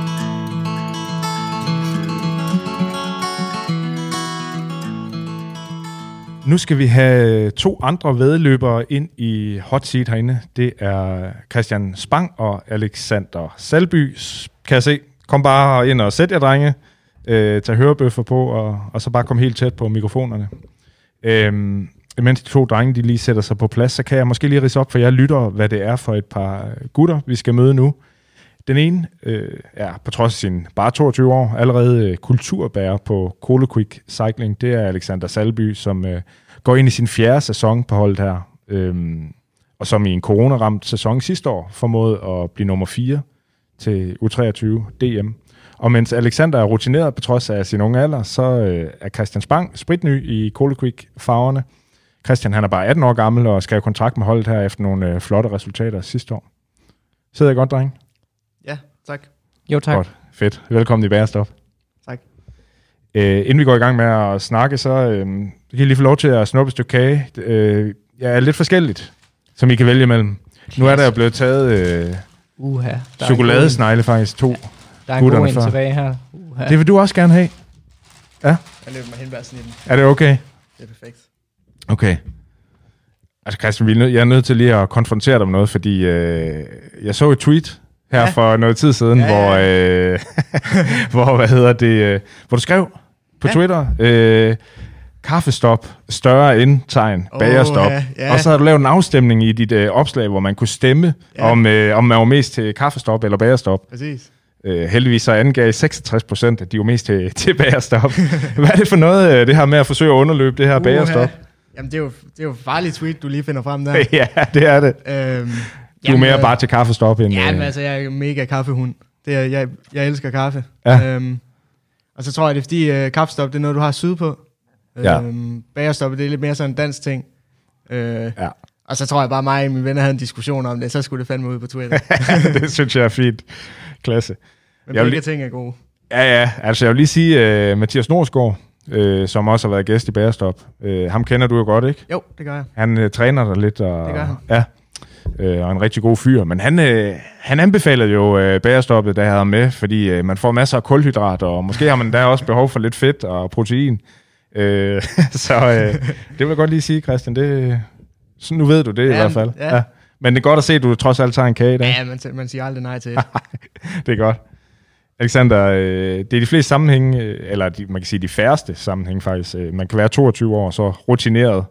Nu skal vi have 2 andre væddeløbere ind i hot seat herinde. Det er Christian Spang og Alexander Salby, kan jeg se. Kom bare ind og sæt jer, drenge. Tag hørebøffer på, og så bare kom helt tæt på mikrofonerne. Mens de 2 drenge de lige sætter sig på plads, så kan jeg måske lige ridse op, for jeg lytter, hvad det er for et par gutter, vi skal møde nu. Den ene er på trods af sin bare 22 år allerede kulturbærer på Colo Quick Cycling. Det er Alexander Salby, som går ind i sin 4. sæson på holdet her, og som i en coronaramt sæson sidste år formåede at blive nummer 4 til U23 DM. Og mens Alexander er rutineret på trods af sin unge alder, så er Christian Spang spritny i Colo Quick-farverne. Christian han er bare 18 år gammel og skrev kontrakt med holdet her efter nogle flotte resultater sidste år. Sidder jeg godt, dreng? Ja, tak. Jo, tak. Godt, fedt. Velkommen i Bærestop. Tak. Inden vi går i gang med at snakke, så kan I lige få lov til at snuppe et stykke kage. Jeg er lidt forskelligt, som I kan vælge imellem. Nu er der blevet taget chokoladesnegle faktisk 2. Der er en god en tilbage her. Det vil du også gerne have? Ja? Jeg løber mig henværsen i den. Er det okay? Det er perfekt. Okay. Altså Christian, jeg er nødt til lige at konfrontere dig med noget, fordi jeg så et tweet her for noget tid siden, hvor hvor du skrev på Twitter, kaffestop, større end tegn, bagerstop. Ja. Og så har du lavet en afstemning i dit opslag, hvor man kunne stemme, om man var mest til kaffestop eller bagerstop. Præcis. Heldigvis så angav 66%, at de var mest til bagerstop. Hvad er det for noget, det her med at forsøge at underløbe det her bagerstop? Jamen, det er jo farligt tweet, du lige finder frem der. Ja, det er det. Du er mere bare til kaffestop end... Ja, men altså, jeg er mega kaffehund. Det er, jeg elsker kaffe. Ja. Og så tror jeg, det er fordi kaffestop, det er noget, du har syd på. Bagerstop, det er lidt mere sådan en dansk ting. Ja. Og så tror jeg bare, mig og mine venner havde en diskussion om det, så skulle det fandme ud på Twitter. Det synes jeg er fint. Klasse. Men begge ting er gode. Ja, altså jeg vil lige sige, Mathias Norsgaard, som også har været gæst i Bagerstop, ham kender du jo godt, ikke? Jo, det gør jeg. Han træner dig lidt. Og, det gør han. Ja, og en rigtig god fyr. Men han anbefalede jo Bagerstoppet, da jeg havde med, fordi man får masser af kulhydrater, og måske har man der også behov for lidt fedt og protein. Så det vil jeg godt lige sige, Christian. Så nu ved du det i hvert fald. Ja. Men det er godt at se, at du trods alt tager en kage i dag. Ja, man siger aldrig nej til det. Det er godt. Alexander, det er de fleste sammenhænge, eller man kan sige de færreste sammenhænge faktisk. Man kan være 22 år, så rutineret.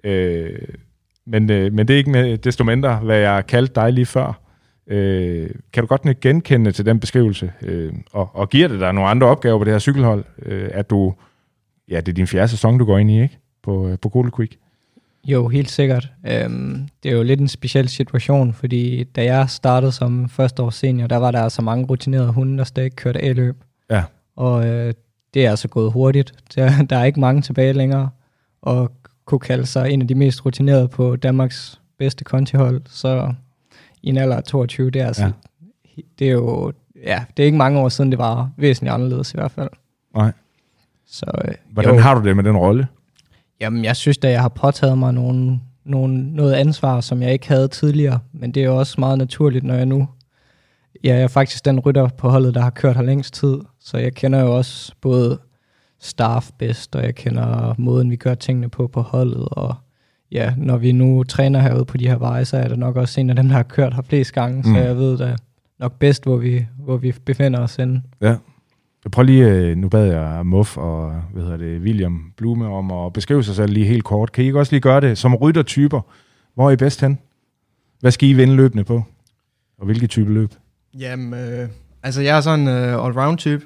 Men det er ikke med desto mindre, hvad jeg kaldte dig lige før. Kan du godt genkende til den beskrivelse? Og giver det dig nogle andre opgaver på det her cykelhold? At du, ja, det er din 4. sæson, du går ind i, ikke? På Cool Quick. Jo, helt sikkert. Det er jo lidt en speciel situation, fordi da jeg startede som førsteårs senior, der var der så mange rutinerede hunde, der stadig kørte A-løb. Ja. Og det er altså gået hurtigt. Der er ikke mange tilbage længere, og kunne kalde sig en af de mest rutinerede på Danmarks bedste kontihold. Så i en alder af 22, det er altså, det er jo, ja, det er ikke mange år siden, det var væsentligt anderledes i hvert fald. Nej. Så, hvordan har du det med den rolle? Jamen, jeg synes da, jeg har påtaget mig noget ansvar, som jeg ikke havde tidligere, men det er jo også meget naturligt, når jeg nu... Ja, jeg er faktisk den rytter på holdet, der har kørt her længst tid, så jeg kender jo også både staff bedst, og jeg kender måden, vi gør tingene på holdet, og ja, når vi nu træner herude på de her veje, så er det nok også en af dem, der har kørt her flest gange, så jeg ved da nok bedst, hvor vi befinder os henne. Ja. Jeg prøver lige, nu bad jeg Muff og William Blume om at beskrive sig selv lige helt kort. Kan I ikke også lige gøre det som ryttertyper? Hvor er I bedst hen? Hvad skal I vinde løbende på? Og hvilke type løb? Jamen, altså jeg er sådan en all-round type.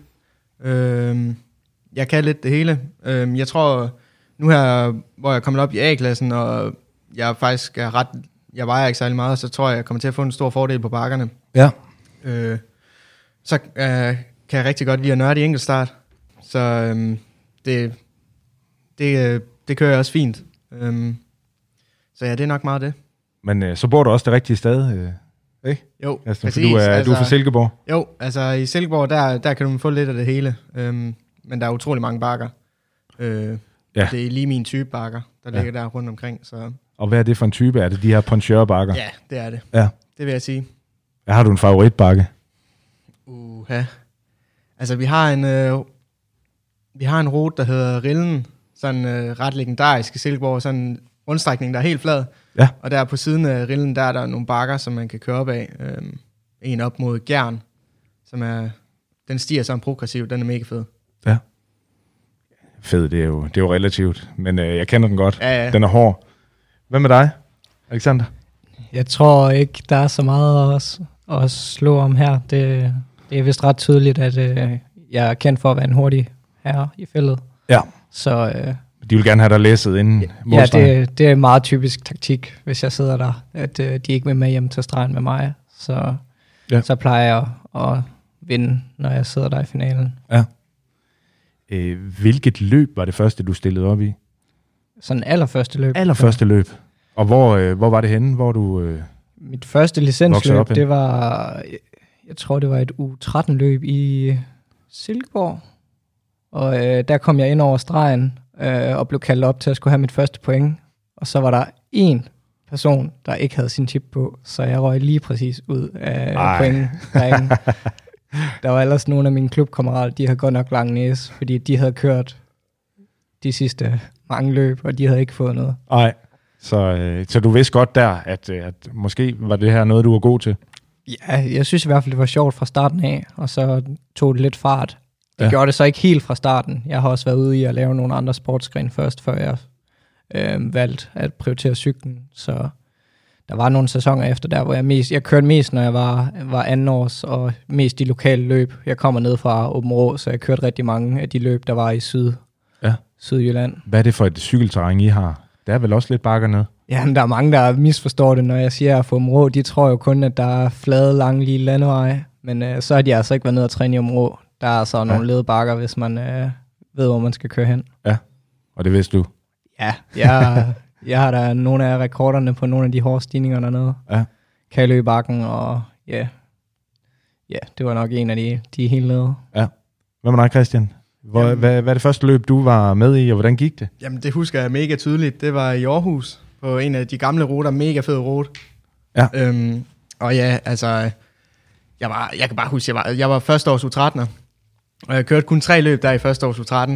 Jeg kan lidt det hele. Jeg tror, nu her, hvor jeg er kommet op i A-klassen, og jeg faktisk er jeg vejer ikke særlig meget, så tror jeg kommer til at få en stor fordel på bakkerne. Ja. Så kan jeg rigtig godt lide at nørde i enkeltstart. Så det kører jeg også fint. Så ja, det er nok meget det. Men så bor du også det rigtige sted, ikke? Jo, altså, præcis. Du er fra Silkeborg? Jo, altså i Silkeborg, der kan du få lidt af det hele. Men der er utrolig mange bakker. Det er lige min type bakker, der ligger der rundt omkring. Så. Og hvad er det for en type? Er det de her poncheur-bakker? Ja, det er det. Ja. Det vil jeg sige. Har du en favoritbakke? Altså, vi har en rute, der hedder Rillen, sådan ret legendarisk i Silkeborg, sådan en rundstrækning, der er helt flad. Ja. Og der på siden af Rillen, der er der nogle bakker, som man kan køre op af. En op mod Gjern, den stiger sådan progressivt, den er mega fed. Ja. Fed, det er jo relativt, men jeg kender den godt. Ja. Den er hård. Hvad med dig, Alexander? Jeg tror ikke, der er så meget at slå om her. Det er vist ret tydeligt, at jeg er kendt for at være en hurtig herre i feltet. Ja. Så, de vil gerne have dig læsset inden målstregen. Ja, det er en meget typisk taktik, hvis jeg sidder der, at de ikke vil med hjem til stregen med mig. Så plejer jeg at vinde, når jeg sidder der i finalen. Ja. Hvilket løb var det første, du stillede op i? Sådan allerførste løb. Allerførste løb. Og hvor var det henne, hvor du mit første licensløb, det var, jeg tror det var et U13-løb i Silkeborg. Og der kom jeg ind over stregen og blev kaldt op til at skulle have mit første point. Og så var der en person, der ikke havde sin chip på, så jeg røg lige præcis ud af pointen. Der var ellers nogle af mine klubkammerater, de havde godt nok lang næse, fordi de havde kørt de sidste mange løb, og de havde ikke fået noget. Nej, så du vidste godt der, at måske var det her noget, du var god til? Ja, jeg synes i hvert fald, det var sjovt fra starten af, og så tog det lidt fart Det gjorde det så ikke helt fra starten. Jeg har også været ude i at lave nogle andre sportsgrene først, før jeg valgte at prioritere cyklen. Så der var nogle sæsoner efter der, hvor jeg kørte mest, når jeg var anden års, og mest de lokale løb. Jeg kommer ned fra Aabenraa, så jeg kørte rigtig mange af de løb, der var i Sydjylland. Hvad er det for et cykelterræn, I har? Der er vel også lidt bakker ned? Jamen, der er mange, der misforstår det, når jeg siger, at for Aabenraa, de tror jo kun, at der er flade, lange, lige landeveje. Men så har de altså ikke været nede og træne i Aabenraa. Der er så nogle ledebakker, hvis man ved, hvor man skal køre hen. Ja, og det vidste du? Ja, jeg har da nogle af rekorderne på nogle af de hårde stigninger dernede. Ja. Kaløbakken, og ja, det var nok en af de helt nede. Ja. Hvad med dig, Christian? Hvad er det første løb, du var med i, og hvordan gik det? Jamen, det husker jeg mega tydeligt. Det var i Aarhus, på en af de gamle ruter. Mega fed rute. Ja. Og ja, altså, jeg kan bare huske, jeg var første års U13'er. Og jeg kørte kun 3 løb der i første års U13.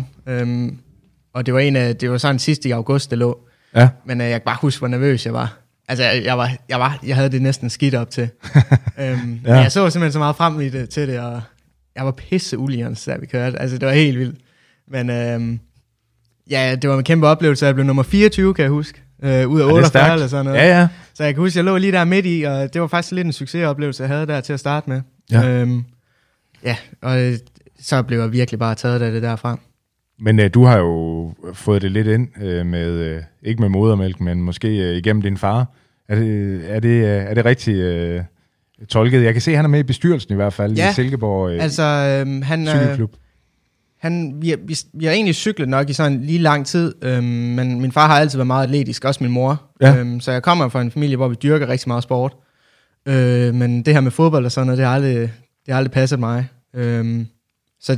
Og det var sådan sidst i august, det lå. Ja. Men jeg kan bare huske, hvor nervøs jeg var. Altså, jeg havde det næsten skidt op til. Men jeg så simpelthen så meget frem til det, og jeg var pisse uligens, da vi kørte. Altså, det var helt vildt. Men det var en kæmpe oplevelse. Jeg blev nummer 24, kan jeg huske. Ud af 48 eller sådan noget. Ja. Så jeg kan huske, jeg lå lige der midt i, og det var faktisk lidt en succesoplevelse, jeg havde der til at starte med. Ja. Og så blev jeg virkelig bare taget af det derfra. Men du har jo fået det lidt ind med, ikke med modermælk, men måske igennem din far. Er det rigtigt tolket? Jeg kan se, at han er med i bestyrelsen i hvert fald i Silkeborg cykelklub. Vi har egentlig cyklet nok i sådan lige lang tid, men min far har altid været meget atletisk, også min mor. Ja. Så jeg kommer fra en familie, hvor vi dyrker rigtig meget sport. Men det her med fodbold og sådan noget, det har aldrig passet mig. Så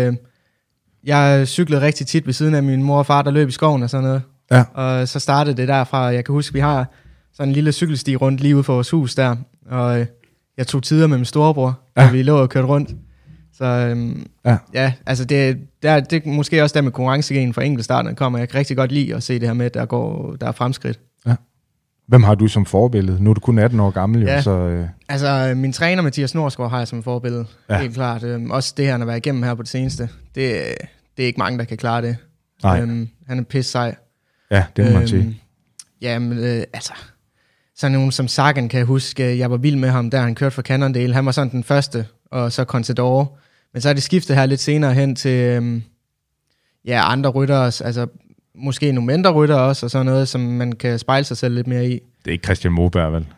jeg cyklede rigtig tit ved siden af min mor og far, der løb i skoven og sådan noget. Ja. Og så startede det derfra. Jeg kan huske, vi har sådan en lille cykelsti rundt lige ude for vores hus der. Og jeg tog tider med min storebror, og vi lå og kørte rundt. Så altså det er måske også der med konkurrencegenen for enkeltstarterne kommer. Jeg kan rigtig godt lide at se det her med, at der er fremskridt. Ja. Hvem har du som forbillede? Nu er du kun 18 år gammel. Ja. Jo, så, Altså min træner Mathias Norsgaard har jeg som forbillede. Helt klart. Også det, han har været igennem her på det seneste. Det er ikke mange, der kan klare det. Han er pisse sej. Ja, det må man sige. Altså... Sådan nogen som Sagan, kan jeg huske, jeg var vild med ham, der han kørte for Cannondale. Han var sådan den første, og så Contador. Men så er det skiftet her lidt senere hen til andre ryttere, altså måske nogle mindre ryttere også, og sådan noget, som man kan spejle sig selv lidt mere i. Det er ikke Christian Moberg, vel?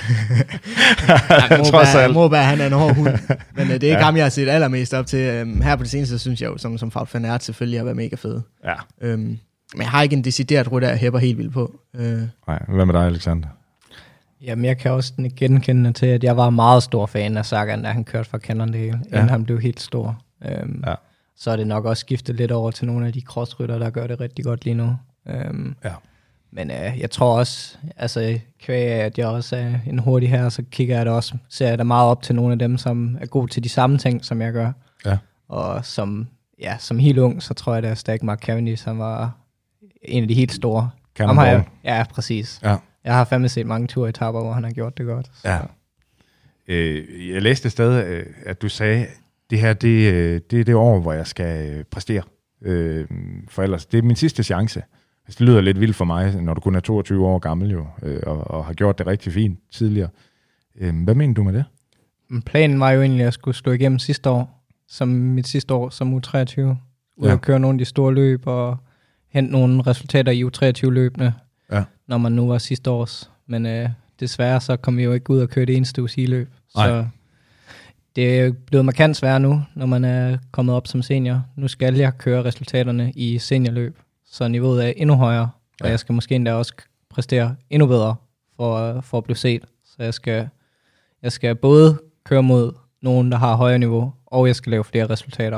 Moberg, han er en hård hund. Men det er ikke ham, jeg har set allermest op til. Her på det seneste, synes jeg jo, som Wout van Aert selvfølgelig har været mega fed. Ja. Men jeg har ikke en decideret rytter, jeg hæpper helt vildt på. Nej, hvad med dig, Alexander? Jamen, jeg kan også genkende til, at jeg var meget stor fan af Sagan, da han kørte fra Cannondale, inden han blev helt stor. Så er det nok også skiftet lidt over til nogle af de crossrytter, der gør det rigtig godt lige nu. Men jeg tror også, altså kvæg af, at jeg også er en hurtig her, så kigger jeg da også, ser jeg da meget op til nogle af dem, som er gode til de samme ting, som jeg gør. Ja. Og som helt ung, så tror jeg, at Stag Mark Cavendish, han var en af de helt store. Ja, præcis. Ja. Jeg har fandme set mange turetapper, hvor han har gjort det godt. Så. Ja. Jeg læste et sted, at du sagde, det her det er det år, hvor jeg skal præstere. For ellers, det er min sidste chance. Altså, det lyder lidt vildt for mig, når du kun er 22 år gammel jo, og har gjort det rigtig fint tidligere. Hvad mener du med det? Planen var jo egentlig, at jeg skulle slå igennem sidste år, som mit sidste år som U23. Ud at køre nogle af de store løb og hente nogle resultater i U23-løbene. Ja. Når man nu var sidste års. Men desværre så kom vi jo ikke ud og køre det eneste UCI-løb. Så det er blevet markant sværere nu, når man er kommet op som senior. Nu skal jeg køre resultaterne i seniorløb, så niveauet er endnu højere. Og jeg skal måske endda også præstere endnu bedre for at blive set. Så jeg skal både køre mod nogen, der har højere niveau, og jeg skal lave flere resultater.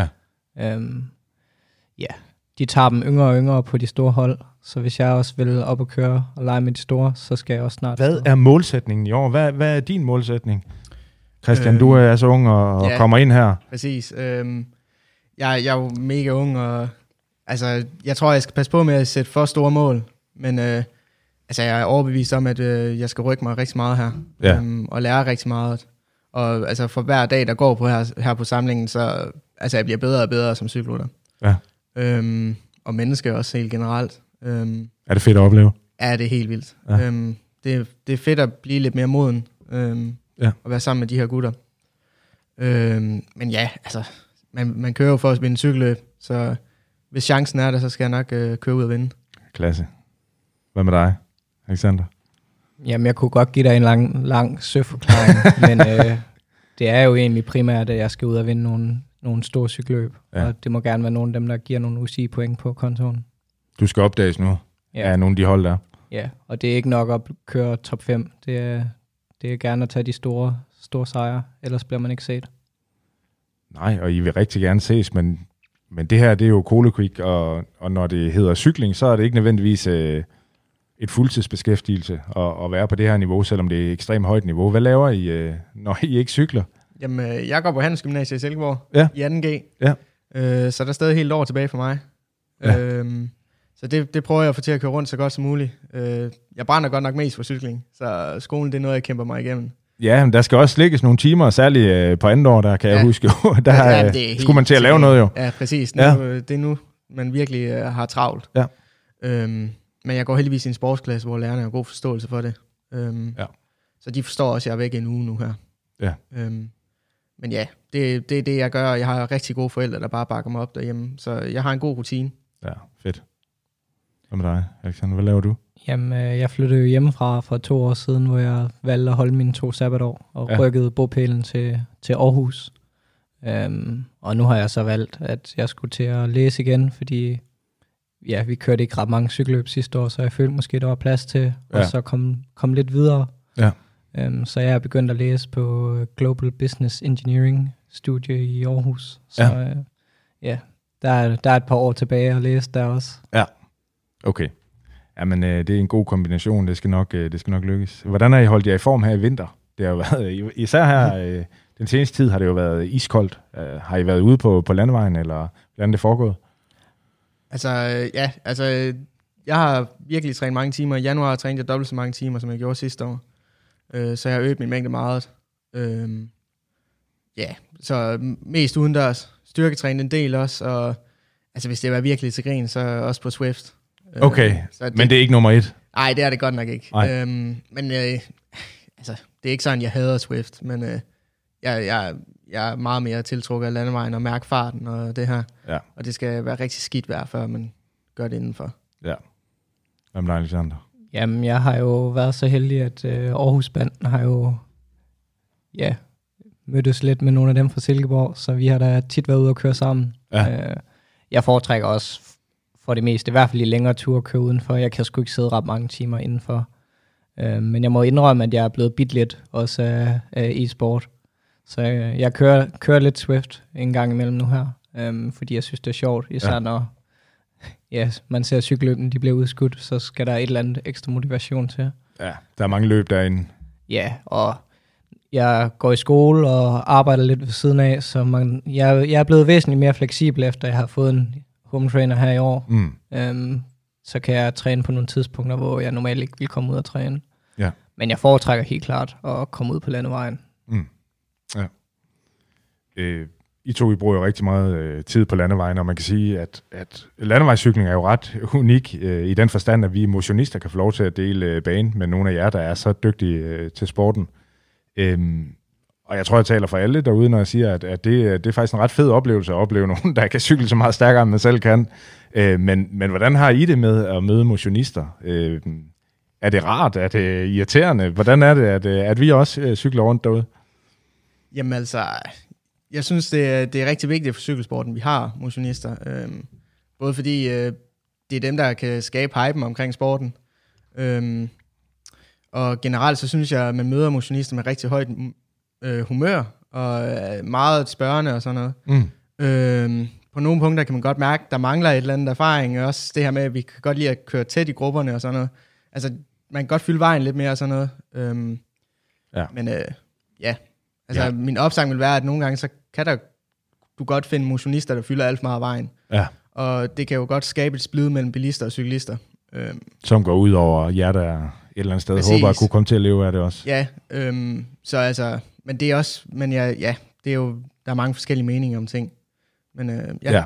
Ja. De tager dem yngre og yngre på de store hold, så hvis jeg også vil op og køre og lege med de store, så skal jeg også snart. Hvad er målsætningen i år? Hvad er din målsætning? Christian, du er så ung og kommer ind her. Præcis. Jeg er jo mega ung, og altså, jeg tror, jeg skal passe på med at sætte for store mål, men jeg er overbevist om, at jeg skal rykke mig rigtig meget her, og lære rigtig meget. Og altså for hver dag, der går på her på samlingen, så altså jeg bliver bedre og bedre som cykelrytter. Ja. Og menneske også helt generelt. Er det fedt at opleve? Ja, det er helt vildt. Ja. Det er fedt at blive lidt mere moden. Og være sammen med de her gutter. Men ja, altså, man kører jo for at vinde cykelløb, så hvis chancen er der, så skal jeg nok køre ud og vinde. Klasse. Hvad med dig, Alexander? Jamen, jeg kunne godt give dig en lang søforklaring, men det er jo egentlig primært, at jeg skal ud og vinde nogle store cykelløb, og det må gerne være nogle af dem, der giver nogle UCI-point på kontoen. Du skal opdages nu af nogle af de hold der. Ja, og det er ikke nok at køre top 5. Det er gerne at tage de store sejre, ellers bliver man ikke set. Nej, og I vil rigtig gerne ses, men det her, det er jo Cole Quick, og når det hedder cykling, så er det ikke nødvendigvis et fuldtidsbeskæftigelse at være på det her niveau, selvom det er et ekstremt højt niveau. Hvad laver I, når I ikke cykler? Jamen, jeg går på Handelsgymnasiet i Silkeborg i 2G, så der er stadig helt år tilbage for mig. Ja. Så det prøver jeg at få til at køre rundt så godt som muligt. Jeg brænder godt nok mest for cykling, så skolen det er noget, jeg kæmper mig igennem. Ja, men der skal også ligges nogle timer, særligt på andet år, der kan jeg huske. Der skulle man til at lave noget jo. Ja, præcis. Det er nu, man virkelig har travlt. Ja. Men jeg går heldigvis i en sportsklasse, hvor lærerne har god forståelse for det. Så de forstår også, at jeg er væk en uge nu her. Ja. Men ja, det er det, jeg gør. Jeg har rigtig gode forældre, der bare bakker mig op derhjemme. Så jeg har en god rutine. Ja, fedt. Hvad med dig, Alexander? Hvad laver du? Jamen, jeg flyttede jo hjemmefra for 2 år siden, hvor jeg valgte at holde mine 2 sabbatår og rykkede bopælen til Aarhus. Og nu har jeg så valgt, at jeg skulle til at læse igen, fordi vi kørte ikke ret mange cykelløb sidste år, så jeg følte måske, der var plads til og så komme lidt videre. Ja. Så jeg er begyndt at læse på Global Business Engineering studie i Aarhus. Så der er et par år tilbage at læse der også. Ja, okay. Jamen, det er en god kombination. Det skal nok lykkes. Hvordan har I holdt jer i form her i vinter? Det har jo været, især her, den seneste tid har det jo været iskoldt. Har I været ude på landevejen, eller hvordan det foregået? Jeg har virkelig trænet mange timer. I januar trænede jeg dobbelt så mange timer, som jeg gjorde sidste år. Så jeg har øget min mængde meget. Så mest udendørs. Styrketræne en del også, og altså, hvis det var virkelig til grin, så også på Swift. Okay, men det er ikke nummer 1? Nej, det er det godt nok ikke. Men det er ikke sådan, jeg hader Swift, men jeg er meget mere tiltrukket af landevejen og mærke farten og det her. Ja. Og det skal være rigtig skidt vejr, før man gør det indenfor. Ja. Hvad med dig, Alexander? Jamen, jeg har jo været så heldig, at Aarhus-banden har jo mødtes lidt med nogle af dem fra Silkeborg, så vi har da tit været ude og køre sammen. Ja. Jeg foretrækker også for det meste, i hvert fald i længere ture at køre udenfor. Jeg kan sgu ikke sidde ret mange timer indenfor. Men jeg må indrømme, at jeg er blevet bidt lidt også af e-sport. Så jeg kører lidt Swift en gang imellem nu her, fordi jeg synes, det er sjovt, især når man ser cykelløbene, de bliver udskudt, så skal der et eller andet ekstra motivation til. Ja, der er mange løb derinde. Ja, og jeg går i skole og arbejder lidt ved siden af, så jeg er blevet væsentligt mere fleksibel, efter jeg har fået en home trainer her i år. Så kan jeg træne på nogle tidspunkter, hvor jeg normalt ikke vil komme ud og træne. Ja. Men jeg foretrækker helt klart at komme ud på landevejen. Ja. I bruger jo rigtig meget tid på landevejen, og man kan sige, at landevejscykling er jo ret unik i den forstand, at vi motionister kan få lov til at dele banen med nogle af jer, der er så dygtige til sporten. Og jeg tror, jeg taler for alle derude, når jeg siger, at det er faktisk en ret fed oplevelse at opleve nogen, der kan cykle så meget stærkere, end man selv kan. Men hvordan har I det med at møde motionister? Er det rart? Er det irriterende? Hvordan er det, at vi også cykler rundt derude? Jamen altså, jeg synes, det er rigtig vigtigt for cykelsporten, vi har motionister. Både fordi det er dem, der kan skabe hypen omkring sporten. Og generelt så synes jeg, at man møder motionister med rigtig højt humør, og meget spørgende og sådan noget. På nogle punkter kan man godt mærke, at der mangler et eller andet erfaring. Også det her med, at vi kan godt lide at køre tæt i grupperne og sådan noget. Altså, man kan godt fylde vejen lidt mere og sådan noget. Men min opsang vil være, at nogle gange, så kan du godt finde motionister, der fylder alt for meget vejen. Ja. Og det kan jo godt skabe et splid mellem bilister og cyklister. Som går ud over jer, der et eller andet sted håber at kunne komme til at leve af det også. Ja, så altså, Men det er også, det er jo, der er mange forskellige meninger om ting. Men Ja.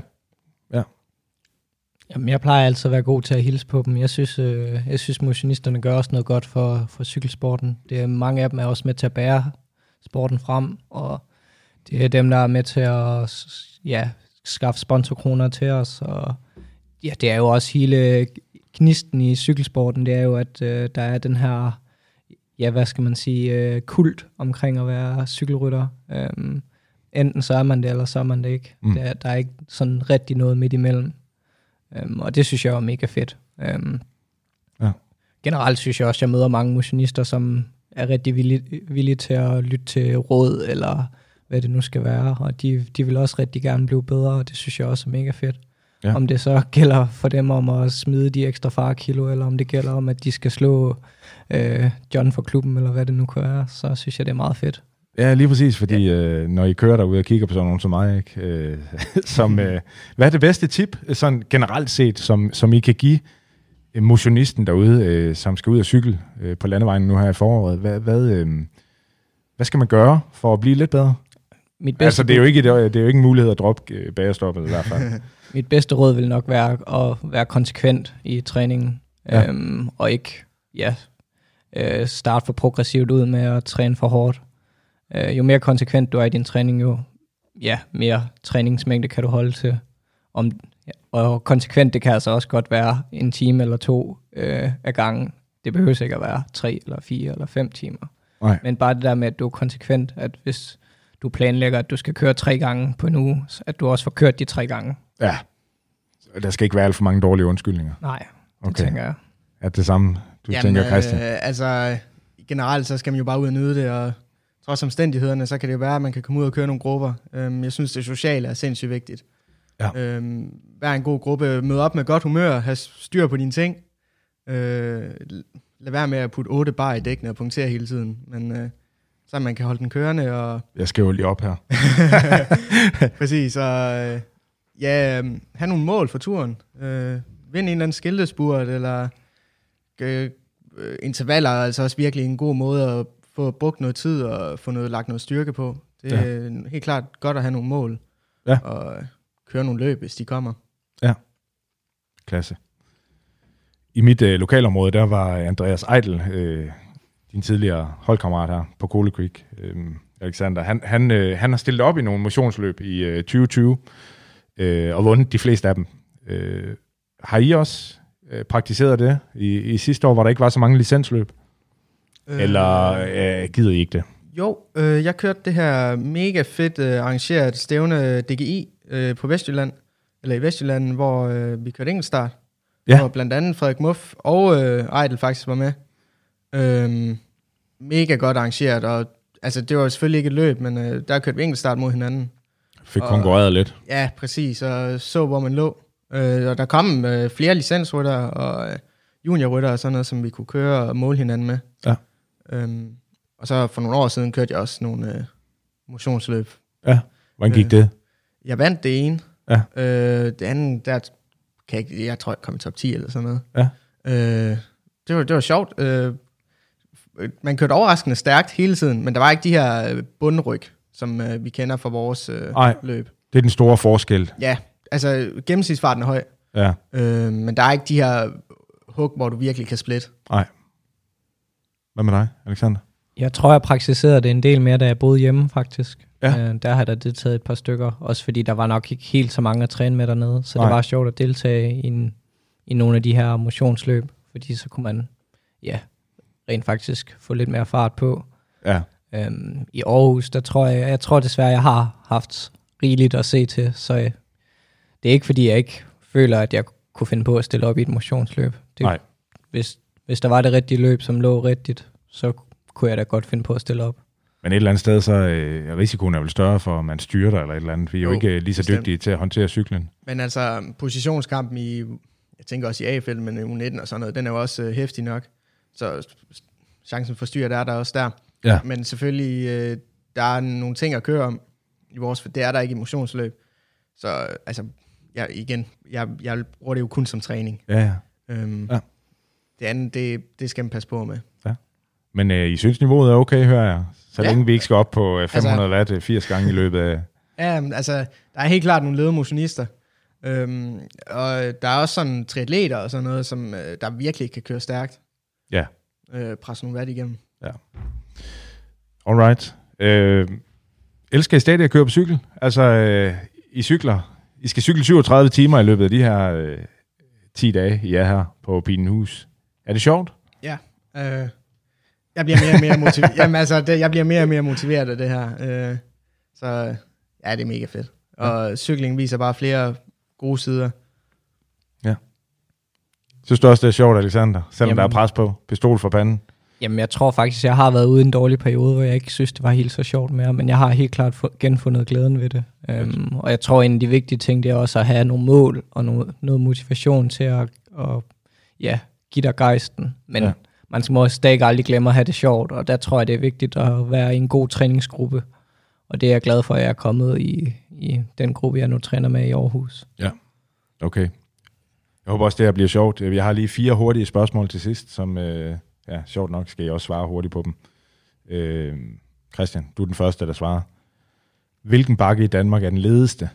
Jamen, jeg plejer altid at være god til at hilse på dem. Jeg synes motionisterne gør også noget godt for cykelsporten. Mange af dem er også med til at bære sporten frem, og det er dem, der er med til at skaffe sponsorkroner til os. Og ja, det er jo også hele gnisten i cykelsporten. Det er jo, at der er den her, hvad skal man sige, kult omkring at være cykelrytter. Enten så er man det, eller så er man det ikke. Der er ikke sådan rigtig noget midt imellem. Og det synes jeg er mega fedt. Generelt synes jeg også, at jeg møder mange motionister, som er rigtig villige til at lytte til råd, eller hvad det nu skal være. Og de vil også rigtig gerne blive bedre, og det synes jeg også er mega fedt. Ja. Om det så gælder for dem om at smide de ekstra farkilo, eller om det gælder om, at de skal slå John for klubben, eller hvad det nu kan være, så synes jeg, det er meget fedt. Ja, lige præcis, fordi når I kører derude og kigger på sådan nogen som mig, ikke, hvad er det bedste tip, sådan generelt set, som I kan give motionisten derude, som skal ud og cykle på landevejen nu her i foråret? Hvad skal man gøre for at blive lidt bedre? Altså, det er jo ikke en mulighed at droppe bagerstoppet i hvert fald. Mit bedste råd vil nok være at være konsekvent i træningen, og ikke starte for progressivt ud med at træne for hårdt. Jo mere konsekvent du er i din træning, jo mere træningsmængde kan du holde til. Og konsekvent, det kan altså også godt være 1 time eller 2 af gangen. Det behøver ikke at være 3 eller 4 eller 5 timer. Nej. Men bare det der med, at du er konsekvent, at hvis du planlægger, at du skal køre 3 gange på en uge, at du også får kørt de 3 gange. Ja, der skal ikke være alt for mange dårlige undskyldninger. Nej, det tænker jeg. Er det samme, tænker, Christian? Altså, generelt så skal man jo bare ud og nyde det, og trods omstændighederne, så kan det jo være, at man kan komme ud og køre nogle grupper. Jeg synes, det sociale er sindssygt vigtigt. Ja. Vær en god gruppe, møde op med godt humør, have styr på dine ting. Lad være med at putte 8 bar i dækkene og punktere hele tiden, men så man kan holde den kørende. Og jeg skal jo lige op her. Præcis, og have nogle mål for turen. Vind en eller anden skiltespurt, eller intervaller er altså også virkelig en god måde at få brugt noget tid og få lagt noget styrke på. Det er helt klart godt at have nogle mål, og køre nogle løb, hvis de kommer. Ja, klasse. I mit lokalområde, der var Andreas Eitel, din tidligere holdkammerat her på Cold Creek, Alexander. Han har stillet op i nogle motionsløb i 2020, og vundet de fleste af dem. Har I også praktiseret det? I sidste år, hvor der ikke var så mange licensløb? Eller gider I ikke det? Jo, jeg kørte det her mega fedt arrangeret stævne DGI på Vestjylland, eller i Vestjylland, hvor vi kørte enkeltstart. Ja. Hvor blandt andet Frederik Muff og Eitel faktisk var med. Mega godt arrangeret, og altså, det var selvfølgelig ikke et løb, men der kørte vi enkeltstart mod hinanden. Fik konkurreret lidt. Ja, præcis, og så hvor man lå. Og der kom flere licensrytter og juniorrytter og sådan noget, som vi kunne køre og måle hinanden med. Ja. Og så for nogle år siden kørte jeg også nogle motionsløb. Ja, hvordan gik det? Jeg vandt det ene. Ja. Det andet, der kan jeg tror, jeg kom i top 10 eller sådan noget. Ja. Det var sjovt. Man kørte overraskende stærkt hele tiden, men der var ikke de her bundryg, som vi kender fra vores løb. Det er den store forskel. Ja, altså gennemsnitsfarten er høj. Ja. Men der er ikke de her hug, hvor du virkelig kan splitte. Nej. Hvad med dig, Alexander? Jeg tror, jeg praktiserede det en del mere, da jeg boede hjemme, faktisk. Ja. Der har det taget et par stykker, også fordi der var nok ikke helt så mange at træne med dernede, så det var sjovt at deltage i nogle af de her motionsløb, fordi så kunne man rent faktisk få lidt mere fart på. Ja. I Aarhus, der tror jeg tror desværre, jeg har haft rigeligt at se til, så det er ikke fordi, jeg ikke føler, at jeg kunne finde på at stille op i et motionsløb. Nej. Hvis der var det rigtige løb, som lå rigtigt, så kunne jeg da godt finde på at stille op. Men et eller andet sted, så er risikoen vel større for, at man styrer eller et eller andet. Vi er jo ikke lige så dygtige til at håndtere cyklen. Men altså, positionskampen i, jeg tænker også i A-feltet, men U19 og sådan noget, den er jo også hæftig nok. Så chancen for styr, der er der også der. Ja. Men selvfølgelig, der er nogle ting at køre om i vores, for det er der ikke i motionsløb. Så altså, jeg bruger det jo kun som træning. Ja. Det andet, det skal man passe på med. Ja. Men I synes, niveauet er okay, hører jeg? Så længe vi ikke skal op på 500 watt 80 gange i løbet af... Ja, altså, der er helt klart nogle ledende motionister. Og der er også sådan triatleter og sådan noget, som der virkelig kan køre stærkt. Ja. Presse nogle watt igennem. Ja. Alright. Elsker I stadig at køre på cykel? Altså, I skal cykle 37 timer i løbet af de her 10 dage, I er her på Pinehus. Er det sjovt? Ja. Jeg bliver mere og mere motiveret. Jamen, altså, jeg bliver mere og mere motiveret af det her. Så ja, det er mega fedt. Og cyklingen viser bare flere gode sider. Ja. Synes du også, det er sjovt, Alexander? Selvom der er pres på, pistol for panden? Jamen, jeg tror faktisk, jeg har været ude i en dårlig periode, hvor jeg ikke synes, det var helt så sjovt mere, men jeg har helt klart genfundet glæden ved det. Og jeg tror, en af de vigtige ting, det er også at have nogle mål og noget motivation til at give dig gejsten. Men man skal også stadig aldrig glemme at have det sjovt, og der tror jeg, det er vigtigt at være i en god træningsgruppe. Og det er jeg glad for, at jeg er kommet i den gruppe, jeg nu træner med i Aarhus. Ja, okay. Jeg håber også, det her bliver sjovt. Jeg har lige 4 hurtige spørgsmål til sidst, som... sjovt nok skal jeg også svare hurtigt på dem. Christian, du er den første, der svarer. Hvilken bakke i Danmark er den ledeste?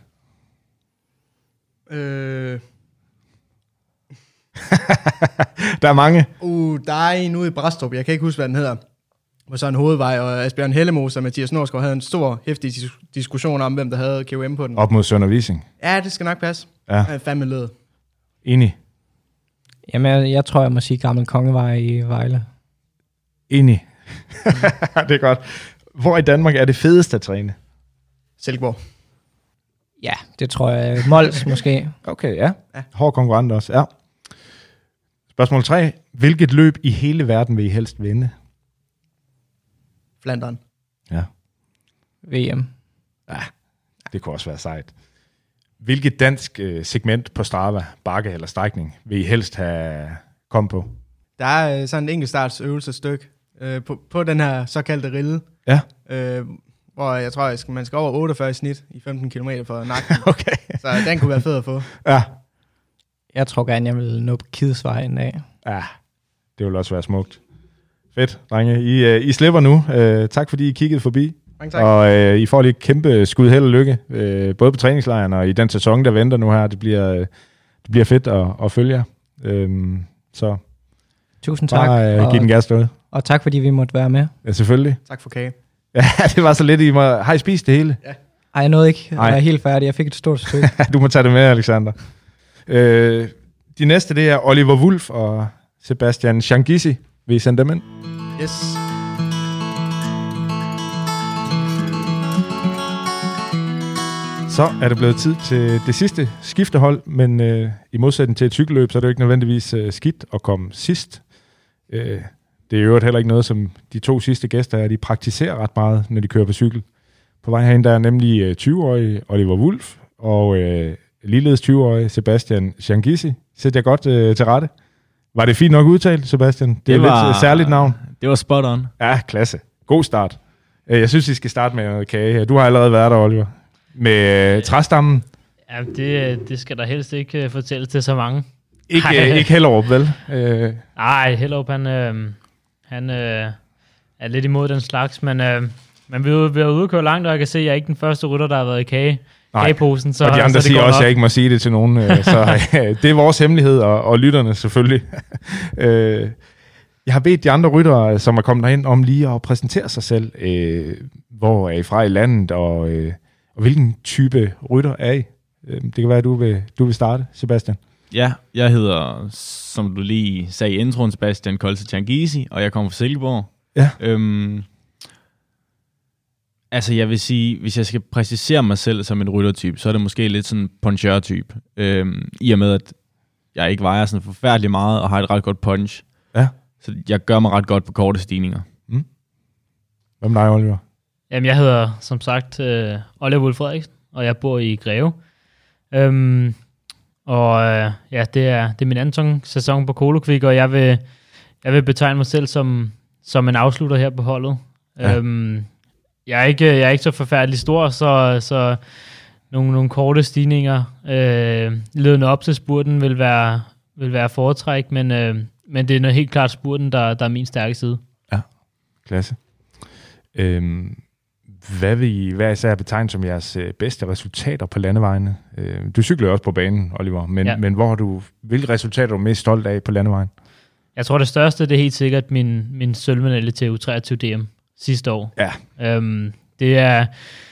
Der er mange. Der er en ude i Brastrup, jeg kan ikke huske, hvad den hedder. Hvor så en hovedvej, og Asbjørn Hellemose og Mathias Norsgaard havde en stor, heftig diskussion om, hvem der havde KOM på den. Op mod Sønder Vissing. Ja, det skal nok passe. Ja. Jeg er fandme lød. Enig. Jamen, jeg tror, jeg må sige Gammel Kongevej i Vejle. Enig. Det er godt. Hvor i Danmark er det fedeste at træne? Silkeborg. Ja, det tror jeg. Mols måske. Okay, ja. Hård konkurrent også, ja. Spørgsmål 3. Hvilket løb i hele verden vil I helst vinde? Flandern. Ja. VM. Ja, det kunne også være sejt. Hvilket dansk segment på Strava, bakke eller strækning, vil I helst have kommet på? Der er sådan en enkeltstartsøvelsestykke på den her såkaldte rille. Ja. Hvor jeg tror, man skal over 48 i snit i 15 km for nakken. Okay. Så den kunne være fed at få. Ja. Jeg tror gerne, jeg vil nå på Kidsvejen af. Ja, det vil også være smukt. Fedt, drenge. I slipper nu. Tak fordi I kiggede forbi. Tak. Og I får lige kæmpe skud held og lykke, både på træningslejren og i den sæson, der venter nu her. Det bliver fedt at følge jer. Så tusind tak. Bare giv den gas derude. Og tak fordi vi måtte være med. Ja, selvfølgelig. Tak for kage. Ja, det var så lidt. Har I spist det hele? Ja. Ej, jeg nåede ikke. Jeg er helt færdig. Jeg fik et stort stykke. Du må tage det med, Alexander. De næste, det er Oliver Wulff og Sebastian Changisi. Vil I sende dem ind? Yes. Så er det blevet tid til det sidste skiftehold, men i modsætning til et cykelløb, så er det jo ikke nødvendigvis skidt at komme sidst. Det er jo heller ikke noget, som de 2 sidste gæster er. De praktiserer ret meget, når de kører på cykel. På vej herinde, der er nemlig 20-årige Oliver Wulff og ligeledes 20-årige Sebastian Changisi. Sætter jeg godt til rette? Var det fint nok udtalt, Sebastian? Det er lidt et særligt navn. Det var spot on. Ja, klasse. God start. Jeg synes, I skal starte med noget kage. Du har allerede været der, Oliver. Med træstammen. Ja, det skal der helst ikke fortælle til så mange. Ikke Hellerup, vel? Nej, Hellerup, han er lidt imod den slags, men vi er ude at køre langt, og jeg kan se, at jeg er ikke den første rytter, der har været i kageposen. Så, og de andre så siger også, at jeg ikke må sige det til nogen. Så det er vores hemmelighed, og lytterne selvfølgelig. Jeg har bedt de andre ryttere, som er kommet derhen, om lige at præsentere sig selv. Hvor er I fra i landet, og hvilken type rytter er I? Det kan være, at du vil starte, Sebastian. Ja, jeg hedder, som du lige sagde i introen, Sebastian Kolse Changisi, og jeg kommer fra Silkeborg. Ja. Altså, jeg vil sige, hvis jeg skal præcisere mig selv som en ryttertype, så er det måske lidt sådan en puncher-type. I og med, at jeg ikke vejer sådan forfærdeligt meget, og har et ret godt punch. Ja. Så jeg gør mig ret godt på korte stigninger. Mm. Hvad med dig, Oliver? Jamen, jeg hedder, som sagt, Oliver Wulff Frederiksen, og jeg bor i Greve. Det er min anden sæson på Kolokvik, og jeg vil betegne mig selv som en afslutter her på holdet. Ja. Jeg er ikke så forfærdelig stor, så nogle korte stigninger ledende op til spurten vil være foretræk, men det er helt klart spurten, der er min stærke side. Ja. Klasse. Hvad er især betegnet som jeres bedste resultater på landevejene? Du cykler jo også på banen, Oliver, men hvilke resultater er du mest stolt af på landevejen? Jeg tror, det største, det er helt sikkert min sølvmedalje til U23 DM sidste år. Ja. Det er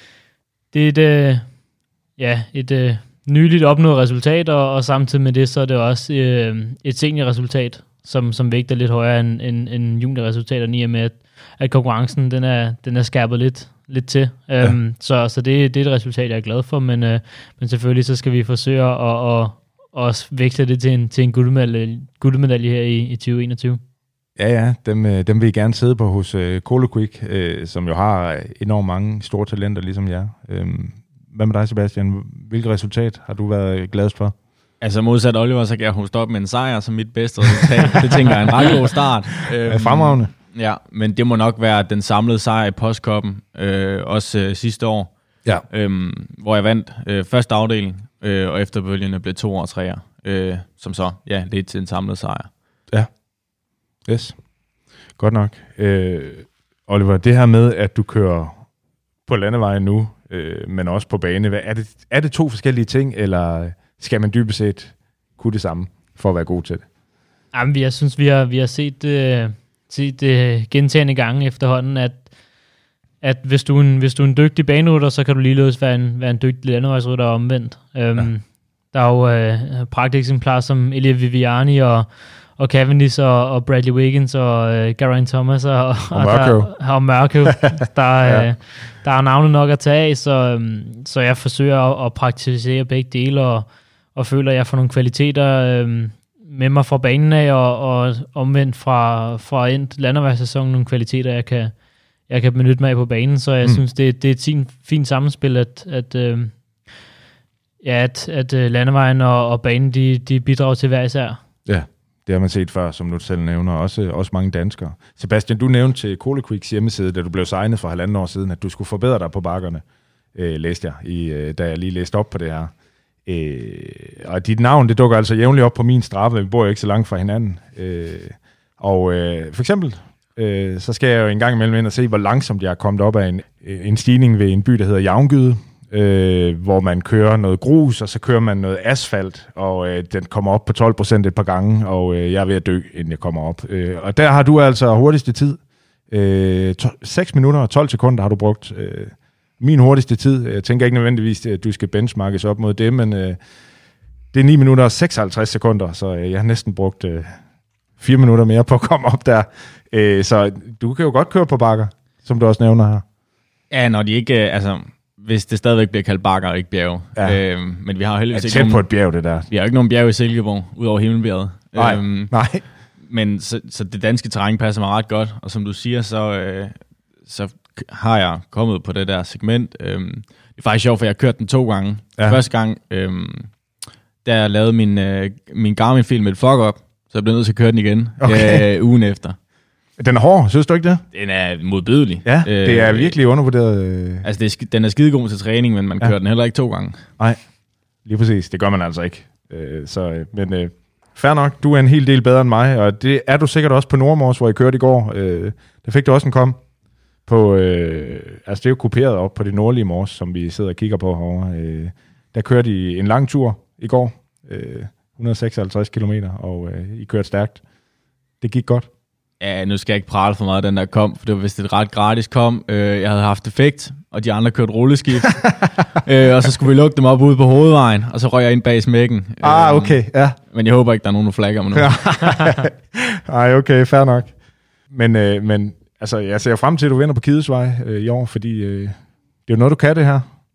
et nyligt opnået resultat, og samtidig med det, så er det også et seniorresultat, som vægter lidt højere end juniorresultaterne, i og med, at konkurrencen den er skærpet lidt til. Så det er et resultat, jeg er glad for, men selvfølgelig så skal vi forsøge at vægte det til en guldmedalje her i 2021. Ja, dem vil I gerne sidde på hos Colo Quick, som jo har enormt mange store talenter, ligesom jer. Hvad med dig, Sebastian? Hvilket resultat har du været gladest for? Altså modsat Oliver, så kan jeg hoste op med en sejr som mit bedste resultat. Det tænker jeg er en ret god start. Fremragende. Ja, men det må nok være den samlede sejr i Postkoppen, også sidste år, hvor jeg vandt første afdeling, og efterfølgende blev 2 og 3'er, som så ledte til en samlet sejr. Ja, yes. Godt nok. Oliver, det her med, at du kører på landevejen nu, men også på bane, er det 2 forskellige ting, eller skal man dybest set kunne det samme for at være god til det? Jamen, jeg synes, vi har set gentagende gange efterhånden, at hvis du er en dygtig banerytter, så kan du ligeledes være en dygtig landevejsrytter omvendt. Der er jo pragteksemplar som Elia Viviani og Cavendish og Bradley Wiggins og Geraint Thomas og Mørkøv. Der er navne nok at tage af, så jeg forsøger at praktisere begge dele, og føler, at jeg får nogle kvaliteter med mig fra banen af, og omvendt fra endt landevejssæson nogle kvaliteter, jeg kan benytte mig af på banen, så jeg synes, det er et fint sammenspil, at landevejen og banen, de bidrager til hver især. Ja, det har man set før, som du selv nævner, også mange danskere. Sebastian, du nævnte til Colo Quicks hjemmeside, da du blev signet for 1,5 år siden, at du skulle forbedre dig på bakkerne, læste jeg, da jeg lige læste op på det her. Og dit navn, det dukker altså jævnligt op på min straffe, vi bor jo ikke så langt fra hinanden. For eksempel, så skal jeg jo en gang imellem ind og se, hvor langsomt jeg er kommet op af en stigning ved en by, der hedder Javngyde, hvor man kører noget grus, og så kører man noget asfalt, og den kommer op på 12% et par gange, og jeg er ved at dø, inden jeg kommer op. Og der har du altså hurtigste tid. 6 minutter og 12 sekunder har du brugt. Min hurtigste tid, jeg tænker ikke nødvendigvis, at du skal benchmarkes op mod det, men det er 9 minutter og 56 sekunder, så jeg har næsten brugt 4 minutter mere på at komme op der. Så du kan jo godt køre på bakker, som du også nævner her. Ja, når de ikke, hvis det stadigvæk bliver kaldt bakker og ikke bjerge. Ja. Men vi har heldigvis ikke tæt på et bjerg, det der. Vi har ikke nogen bjerg i Silkeborg, ud over Himmelbjerget. Nej. Men så det danske terræn passer mig ret godt, og som du siger, så har jeg kommet på det der segment. Det er faktisk sjovt, for jeg har kørt den 2 gange. Ja. Første gang, da jeg lavede min Garmin-film med et fuck-up, så jeg blev nødt til at køre den igen ugen efter. Den er hård, synes du ikke det? Den er modbydelig. Ja, det er virkelig undervurderet. Altså, den er skidegod til træning, men man kører den heller ikke 2 gange. Nej, lige præcis. Det gør man altså ikke. Men fair nok, du er en hel del bedre end mig, og det er du sikkert også på Nordmors, hvor I kørte i går. Der fik du også en kom. Det er jo kuperet op på det nordlige Mors, som vi sidder og kigger på herovre. Der kørte I en lang tur i går, 156 kilometer, og I kørte stærkt. Det gik godt. Ja, nu skal jeg ikke prale for meget, den der kom, for det var vist et ret gratis kom. Jeg havde haft effekt, og de andre kørte rulleskift. Og så skulle vi lukke dem op ude på hovedvejen, og så røg jeg ind bag smækken. Okay, ja. Men jeg håber ikke, der er nogen, der flagger mig nu. Nej, okay, fair nok. Men altså, jeg ser frem til, at du vinder på Kidesvej i år, fordi det er jo noget, du kan det her.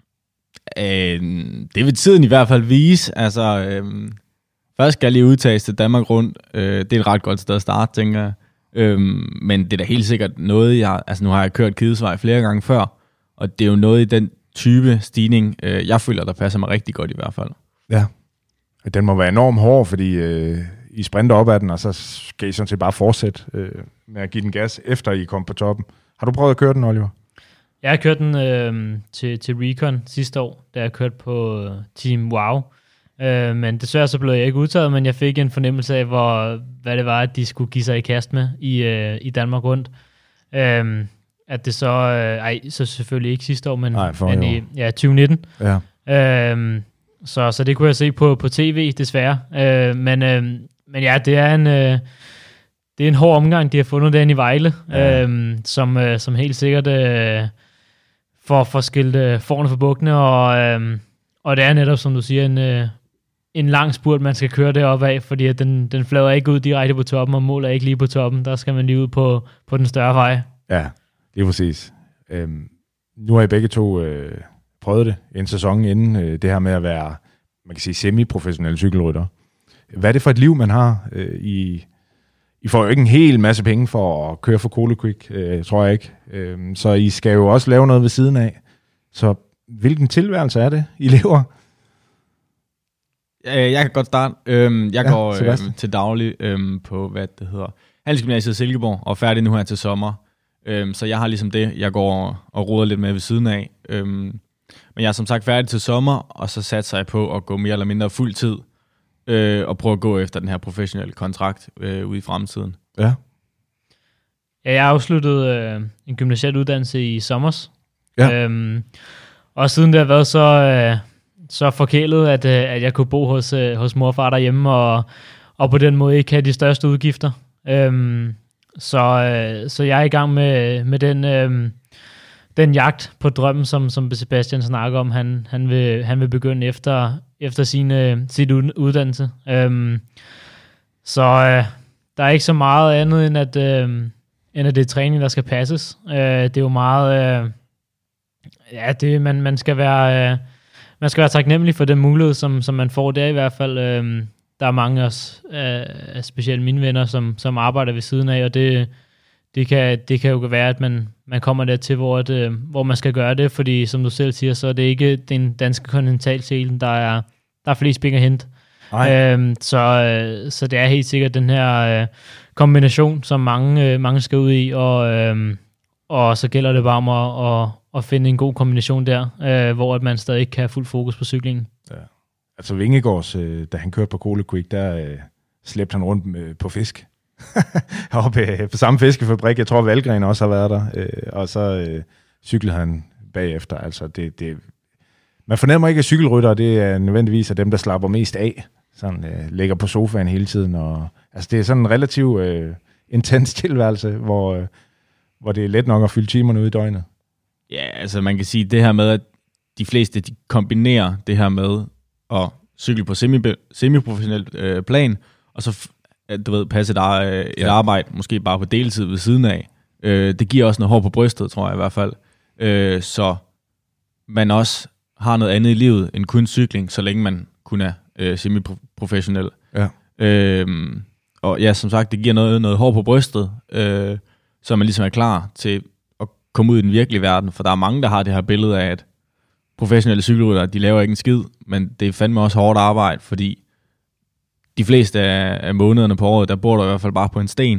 Det vil tiden i hvert fald vise. Først skal jeg lige udtages til Danmark rundt. Det er et ret godt sted at starte, tænker jeg. Men det er da helt sikkert noget, nu har jeg kørt Kidesvej flere gange før, og det er jo noget i den type stigning, jeg føler, der passer mig rigtig godt i hvert fald. Ja, den må være enormt hård, fordi I sprinter op ad den, og så skal I sådan set bare fortsætte med at give den gas, efter I kom på toppen. Har du prøvet at køre den, Oliver? Jeg har kørt den til Recon sidste år, da jeg kørte på Team Wow. Men desværre så blev jeg ikke udtaget, men jeg fik en fornemmelse af, hvad det var, at de skulle give sig i kast med i Danmark rundt. At det så, så selvfølgelig ikke sidste år, men i 2019. Ja. Så det kunne jeg se på tv, desværre. Men ja, det er en hård omgang, de har fundet derinde i Vejle, som helt sikkert får skilt forne for bukkene, og det er netop, som du siger, en lang spurt, man skal køre deroppe af, fordi at den flader ikke ud direkte på toppen, og måler ikke lige på toppen. Der skal man lige ud på den større vej. Ja, det er præcis. Nu har I begge to prøvet det en sæson inden det her med at være, man kan sige, semi-professionelle cykelrytter. Hvad er det for et liv, man har? I får jo ikke en hel masse penge for at køre for Colo Quick, tror jeg ikke. Så I skal jo også lave noget ved siden af. Så hvilken tilværelse er det, I lever? Jeg kan godt starte. Jeg går til daglig på, hvad det hedder, Handelsgymnasiet i Silkeborg, og er færdig nu her til sommer. Så jeg har ligesom det, jeg går og roder lidt med ved siden af. Men jeg er som sagt færdig til sommer, og så satser jeg på at gå mere eller mindre fuld tid, og prøve at gå efter den her professionelle kontrakt ude i fremtiden. Ja. Ja, jeg har afsluttet en gymnasial uddannelse i sommers. Ja. Og siden det har været så forkælet, at jeg kunne bo hos mor og far derhjemme, og på den måde ikke have de største udgifter. Så jeg er i gang med den jagt på drømmen, som Sebastian snakker om. Han vil begynde efter sin uddannelse. Så der er ikke så meget andet, end at det er træning, der skal passes. Det er jo meget... man skal være taknemmelig for den mulighed, som man får der i hvert fald. Der er mange også, specielt mine venner, som arbejder ved siden af, og det kan jo være, at man kommer dertil, hvor man skal gøre det, fordi som du selv siger, så er det ikke den danske kontinentalscene, der er flest penge at hente. Så det er helt sikkert den her kombination, som mange skal ud i, og så gælder det bare om at finde en god kombination der, hvor at man stadig kan have fuld fokus på cyklingen. Ja. Altså Vingegaards, da han kørte på Colo Quick, der slæbte han rundt på fisk. Oppe på samme fiskefabrik, jeg tror Valgren også har været der, og så cyklede han bagefter. Altså man fornemmer ikke, at cykelryttere, det er nødvendigvis af dem, der slapper mest af, sådan ligger på sofaen hele tiden, og altså det er sådan en relativt intens tilværelse, hvor det er let nok at fylde timerne ud i døgnet. Ja, altså man kan sige det her med, at de fleste de kombinerer det her med at cykle på semi-professionelt plan, og så passe et arbejde, måske bare på deltid ved siden af. Det giver også noget hår på brystet, tror jeg i hvert fald. Så man også har noget andet i livet end kun cykling, så længe man kun er semi-professionel. Ja. Og ja, som sagt, det giver noget hår på brystet, så man ligesom er klar til at komme ud i den virkelige verden, for der er mange, der har det her billede af, at professionelle cykelryttere, de laver ikke en skid, men det er fandme også hårdt arbejde, fordi de fleste af månederne på året, der bor du i hvert fald bare på en sten,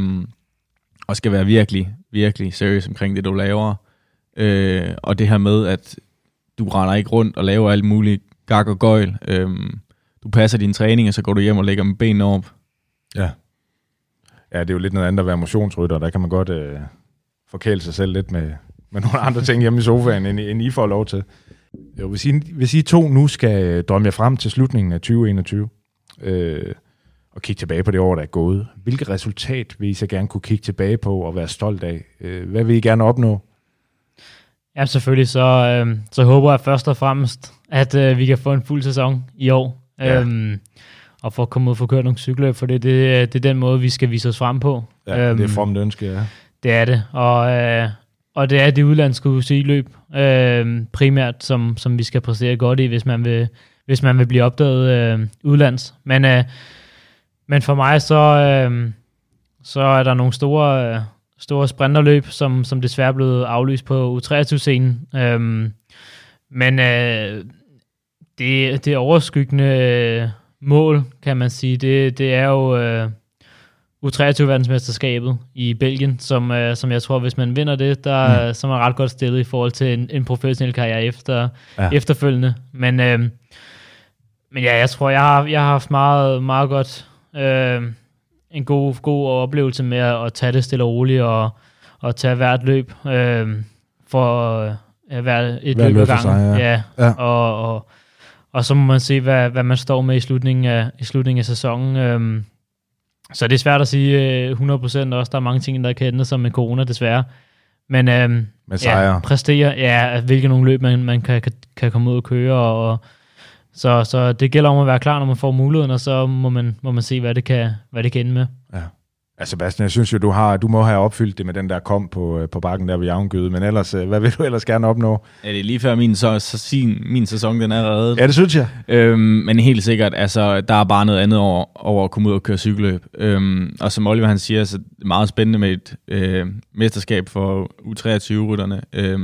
og skal være virkelig, virkelig seriøs omkring det, du laver. Og det her med, at du render ikke rundt og laver alt muligt gak og gøjl. Du passer din træning, og så går du hjem og lægger med benene op. Ja. Ja, det er jo lidt noget andet at være motionsrytter. Der kan man godt forkæle sig selv lidt med nogle andre ting hjemme i sofaen, end I får lov til. Jo, hvis I to nu skal drømme jer frem til slutningen af 2021, og kigge tilbage på det år, der er gået, hvilket resultat vil I så gerne kunne kigge tilbage på og være stolt af? Hvad vil I gerne opnå? Ja, selvfølgelig. Så håber jeg først og fremmest, at vi kan få en fuld sæson i år. Ja. Og få komme ud og få kørt nogle cykler, for det er den måde, vi skal vise os frem på. Ja, det er fromt ønske, ja. Det er det. Og det er det udlandske UCI-løb primært, som vi skal præstere godt i, hvis man vil blive opdaget udlands. Men for mig så er der nogle store sprinterløb, som desværre er blevet aflyst på U23-scenen. Men det overskyggende mål, kan man sige, det er jo U23-verdensmesterskabet i Belgien, som jeg tror, hvis man vinder det, så er man ret godt stillet i forhold til en professionel karriere efterfølgende. Men ja, jeg tror, jeg har haft meget, meget godt en god oplevelse med at tage det stille og roligt, at tage hvert løb for at være et løb ad gangen. Ja. Og så må man se, hvad man står med i slutningen af sæsonen. Så det er svært at sige 100% også. Der er mange ting, der kan ændre sig med corona, desværre. Men præstere, hvilke nogle løb man kan komme ud og køre. Så det gælder om at være klar, når man får muligheden, og så må man se, hvad det kan ende med. Ja. Altså Sebastian, jeg synes jo, du må have opfyldt det med den der kom på bakken der ved Javngøde, men ellers, hvad vil du ellers gerne opnå? Ja, det er lige før min sæson, den er reddet. Ja, det synes jeg. Men helt sikkert, altså, der er bare noget andet over at komme ud og køre cykelløb. Og som Oliver han siger, så er det meget spændende med et mesterskab for U23-rytterne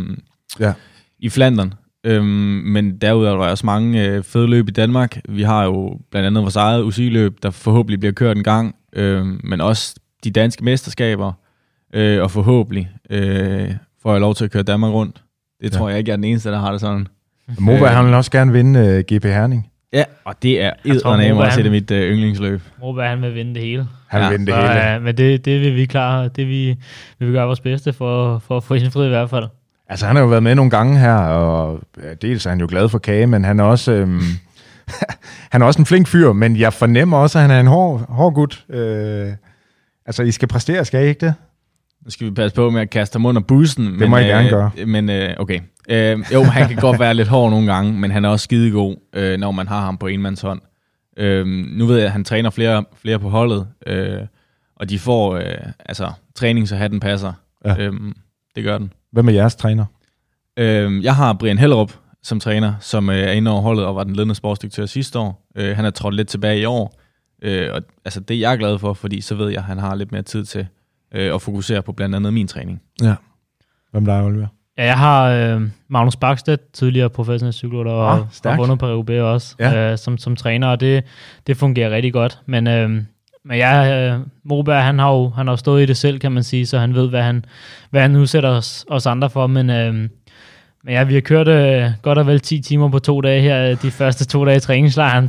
i Flandern. Men derudover er der også mange fede løb i Danmark. Vi har jo blandt andet vores eget UCI-løb, der forhåbentlig bliver kørt en gang, men også de danske mesterskaber, og forhåbentlig får jeg lov til at køre Danmark rundt. Det tror jeg ikke, jeg er den eneste, der har det sådan. Moberg, han vil også gerne vinde GP Herning. Ja, og det er eddernem også et af mit yndlingsløb. Moberg, han vil vinde det hele. Han vil vinde det hele. Men det vil vi klare. Det vi vil gøre vores bedste for at få indfriet i hvert fald. Altså, han har jo været med nogle gange her, og dels er han jo glad for kage, men han er også... han er også en flink fyr, men jeg fornemmer også, at han er en hård gut. Altså, I skal præstere, skal I ikke det? Nu skal vi passe på med at kaste ham under bussen. Det må jeg gerne gøre. Men okay. Jo, han kan godt være lidt hård nogle gange, men han er også skidegod, når man har ham på enmandshånd. Nu ved jeg, at han træner flere på holdet, og de får træning, så hatten passer. Ja. Det gør den. Hvem er jeres træner? Jeg har Brian Hellerup som træner, som er inde over holdet og var den ledende sportsdirektør sidste år. Han er trådt lidt tilbage i år. Og altså, det er jeg glad for, fordi så ved jeg, at han har lidt mere tid til at fokusere på blandt andet min træning. Ja. Hvem der er, Oliver? Ja, jeg har Magnus Bakstedt, tidligere professionel cykelrytter, og vundet på UB også, som træner, og det fungerer rigtig godt. Men Moberg, han har jo stået i det selv, kan man sige, så han ved, hvad han udsætter os andre for, men ja, vi har kørt godt og vel 10 timer på 2 dage her, de første 2 dage i træningslejren,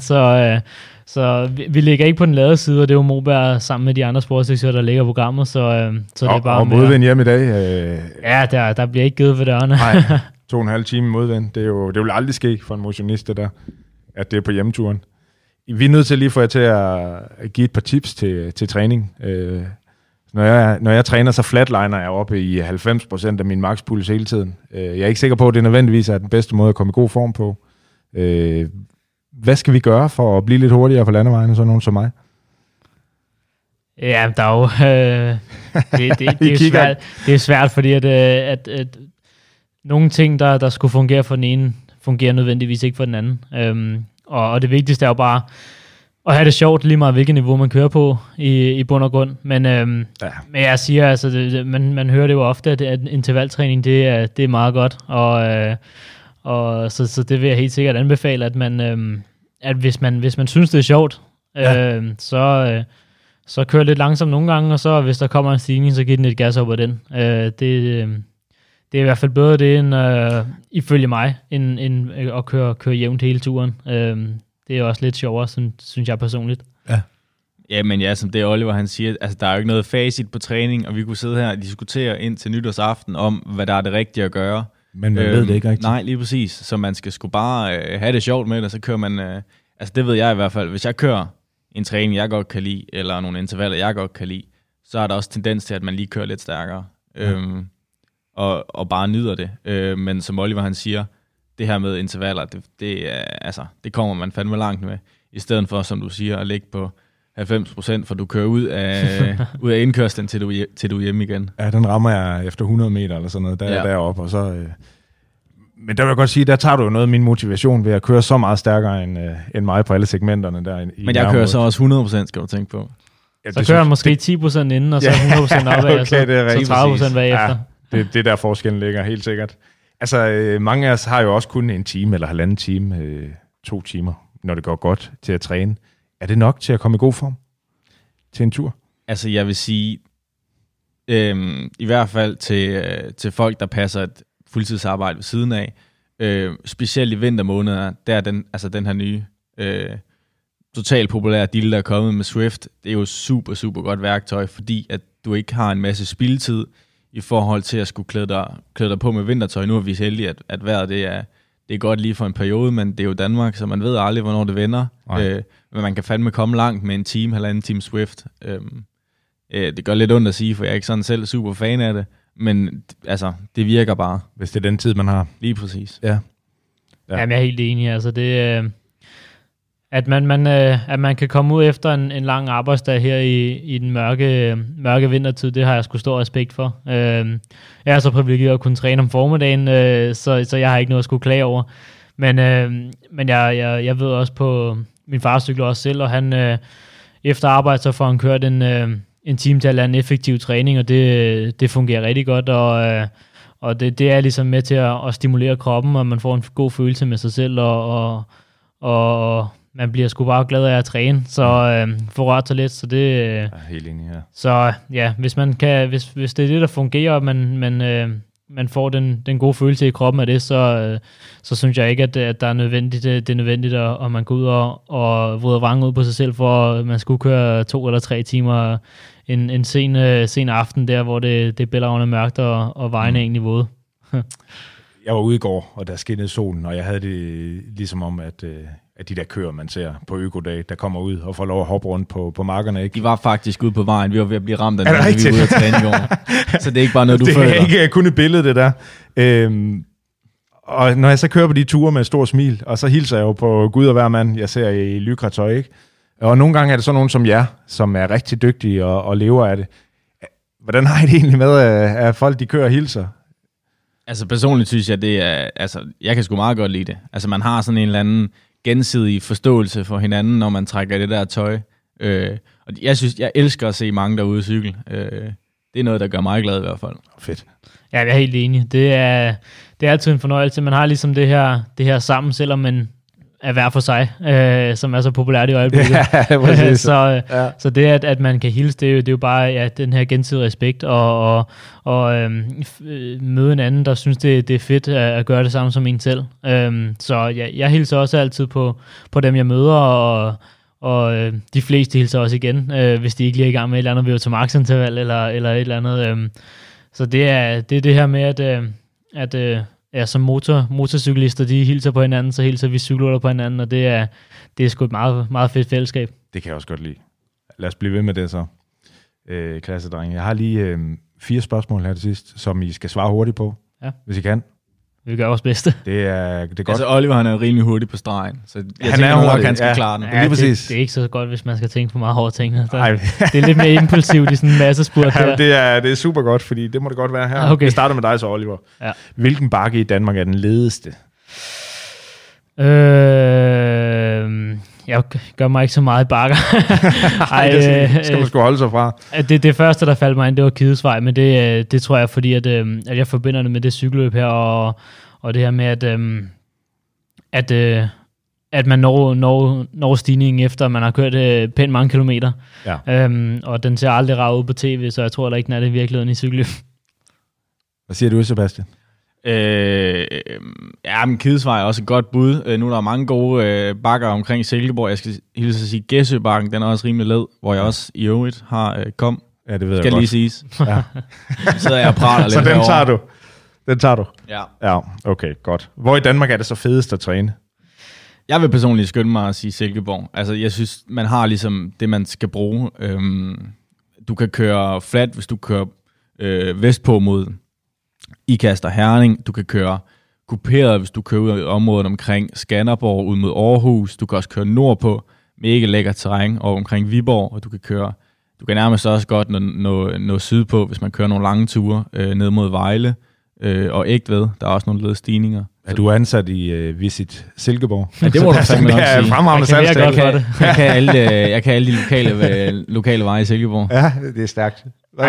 så vi ligger ikke på den lade side, og det er jo Moberg sammen med de andre sportsdirektører, der ligger i programmet, så det er bare... Og modvind hjem i dag? Ja, der bliver ikke givet ved dørene. Nej, 2,5 timer modvind, det vil aldrig ske for en motionist, det der, at det er på hjemturen. Vi er nødt til lige for jer til at give et par tips til træning. Når jeg træner, så flatliner jeg oppe i 90% af min makspuls hele tiden. Jeg er ikke sikker på, at det nødvendigvis er den bedste måde at komme i god form på. Hvad skal vi gøre for at blive lidt hurtigere på landevejen, sådan nogen som mig? Ja, der er jo... det er svært, fordi at nogle ting, der skulle fungere for den ene, fungerer nødvendigvis ikke for den anden. Og det vigtigste er jo bare at have det sjovt, lige meget hvilket niveau man kører på i bund og grund. Men jeg siger, altså, man hører det jo ofte, at intervaltræning, det er meget godt. Og så det vil jeg helt sikkert anbefale, at man, at hvis man synes, det er sjovt, så kør lidt langsomt nogle gange, og så hvis der kommer en stigning, så giv den et gas op af den. Det er i hvert fald bedre det, end ifølge mig, end at køre jævnt hele turen. Det er også lidt sjovere, synes jeg personligt. Ja. Ja, men ja, som det Oliver han siger, altså der er jo ikke noget facit på træning, og vi kunne sidde her og diskutere ind til nytårsaften om, hvad der er det rigtige at gøre. Men man ved det ikke rigtigt. Nej, lige præcis. Så man skal sgu bare have det sjovt med det, så kører man... altså det ved jeg i hvert fald. Hvis jeg kører en træning, jeg godt kan lide, eller nogle intervaller, jeg godt kan lide, så er der også tendens til, at man lige kører lidt stærkere. Ja. Og bare nyder det. Men som Oliver han siger, det her med intervaller, det kommer man fandme langt med. I stedet for, som du siger, at ligge på 90%, for du kører ud af indkørslen, til du er hjemme igen. Ja, den rammer jeg efter 100 meter eller sådan noget, deroppe, og så... Men der vil jeg godt sige, der tager du jo noget af min motivation ved at køre så meget stærkere end mig på alle segmenterne der. Men jeg kører så også 100%, skal du tænke på. Ja, så kører han måske 10% inden, og så 100% opad, okay, og så 30% bagefter. Ja, det der forskellen ligger, helt sikkert. Altså, mange af os har jo også kun en time eller 1,5 time, 2 timer, når det går godt til at træne. Er det nok til at komme i god form til en tur? Altså, jeg vil sige, i hvert fald til folk, der passer et fuldtidsarbejde ved siden af, specielt i vintermåneder, der er den her nye totalt populære deal, der er kommet med Swift. Det er jo super, super godt værktøj, fordi at du ikke har en masse spildtid i forhold til at skulle klæde dig på med vintertøj. Nu er vi heldige, at vejret det er godt lige for en periode, men det er jo Danmark, så man ved aldrig, hvornår det vender. Men man kan fandme komme langt med en halvanden time Swift. Det gør lidt ondt at sige, for jeg er ikke sådan selv super fan af det, men altså, det virker bare. Hvis det er den tid, man har. Lige præcis. Ja. Jamen, jeg er helt enig. Altså, det at man kan komme ud efter en lang arbejdsdag her i den mørke vintertid, det har jeg sgu stor respekt for. Jeg er så privilegeret at kunne træne om formiddagen, så jeg har ikke noget at skulle klage over. Men jeg ved også på min far cykler også selv, og han efter arbejde så får han kørt en time til at lade en effektiv træning, og det fungerer rigtig godt, og det er ligesom med til at stimulere kroppen, og man får en god følelse med sig selv, og man bliver sgu bare glad af at træne, så får rørt sig lidt, så det... Jeg er helt enig her. Så ja, hvis det er det, der fungerer, og man får den gode følelse i kroppen af det, så synes jeg ikke, at det er nødvendigt, at man går ud og vreder vrangen ud på sig selv, for at man skulle køre 2 eller 3 timer en sen aften der, hvor det er bælragende mørkt, og vejen er egentlig våde. Jeg var ude i går, og der skinnede solen, og jeg havde det ligesom om, at de der køer, man ser på økodag, der kommer ud og får lov at hoppe rundt på markerne, ikke? De var faktisk ude på vejen. Vi var ved at blive ramt af det, vi var ude at træne i går. Så det er ikke bare noget, du føler. Det er ikke kun et billede, det der. Og når jeg så kører på de ture med et stort smil, og så hilser jeg jo på Gud og hver mand, jeg ser i Lycra-tøj, ikke? Og nogle gange er det sådan nogen som jer, som er rigtig dygtige og lever af det. Hvordan har I det egentlig med, at folk de kører og hilser? Altså personligt synes jeg, det er... Altså, jeg kan sgu meget godt lide det. Altså man har sådan en eller anden gensidig forståelse for hinanden, når man trækker det der tøj. Og jeg elsker at se mange derude cykle. Det er noget, der gør mig glad i hvert fald. Fedt. Ja, jeg er helt enig. Det er altid en fornøjelse. Man har ligesom det her sammen, selvom man er hver for sig, som er så populært i øjeblikket. Ja, så det, at man kan hilse, det er jo bare den her gensidige respekt, og møde en anden, der synes, det er fedt at gøre det samme som en selv. Så jeg hilser også altid på dem, jeg møder, og de fleste hilser også igen, hvis de ikke lige er i gang med et eller andet VO2 Max interval, eller et eller andet. Så det er det her med, at som motorcyklister, de hilser på hinanden, så hilser vi cykler på hinanden, og det er sgu et meget, meget fedt fællesskab. Det kan jeg også godt lide. Lad os blive ved med det så, klassedrenge. Jeg har lige 4 spørgsmål her til sidst, som I skal svare hurtigt på, hvis I kan. Vi gør vores bedste. Det er godt. Altså Oliver, han er rimelig hurtig på stregen, så han er hurtig, han skal klare den. Ja, lige præcis. Det er ikke så godt, hvis man skal tænke på meget hårde ting. Det er lidt mere impulsivt i sådan en masse spurt her. Det er super godt, fordi det må det godt være her. Okay. Vi starter med dig så, Oliver. Ja. Hvilken bakke i Danmark er den ledeste? Jeg gør mig ikke så meget i bakker. Det skal man sgu holde sig fra. Det første, der faldt mig ind, det var Kidesvej, men det tror jeg, fordi at jeg forbinder det med det cykelløb her, og det her med, at man når stigningen efter, man har kørt pænt mange kilometer. Ja. Og den ser aldrig rar ud på tv, så jeg tror heller ikke, den er det i virkeligheden i cykelløb. Hvad siger du, Sebastian? Men Kidesvej er også et godt bud. Nu er der mange gode bakker omkring Silkeborg. Jeg skal hilse at sige, Gæsøbakken, den er også rimelig led, hvor jeg også i øvrigt har kom. Ja, det ved skal jeg lige siges. Ja. Så sidder jeg og praler lidt. Så den tager du? Ja. Ja, okay, godt. Hvor i Danmark er det så fedest at træne? Jeg vil personligt skynde mig at sige Silkeborg. Altså, jeg synes, man har ligesom det, man skal bruge. Du kan køre flat, hvis du kører vestpå mod Ikast og Herning. Du kan køre kuperet, hvis du kører ud i området omkring Skanderborg, ud mod Aarhus. Du kan også køre nordpå, mega lækker terræn, og omkring Viborg. Og du kan nærmest også godt nå sydpå, hvis man kører nogle lange ture ned mod Vejle og Ægtved. Der er også nogle ledstigninger. Er du ansat i Visit Silkeborg? Ja, det må du fandme nok sige. Fremragende salgssted. Jeg kan alle de lokale veje i Silkeborg. Ja, det er stærkt.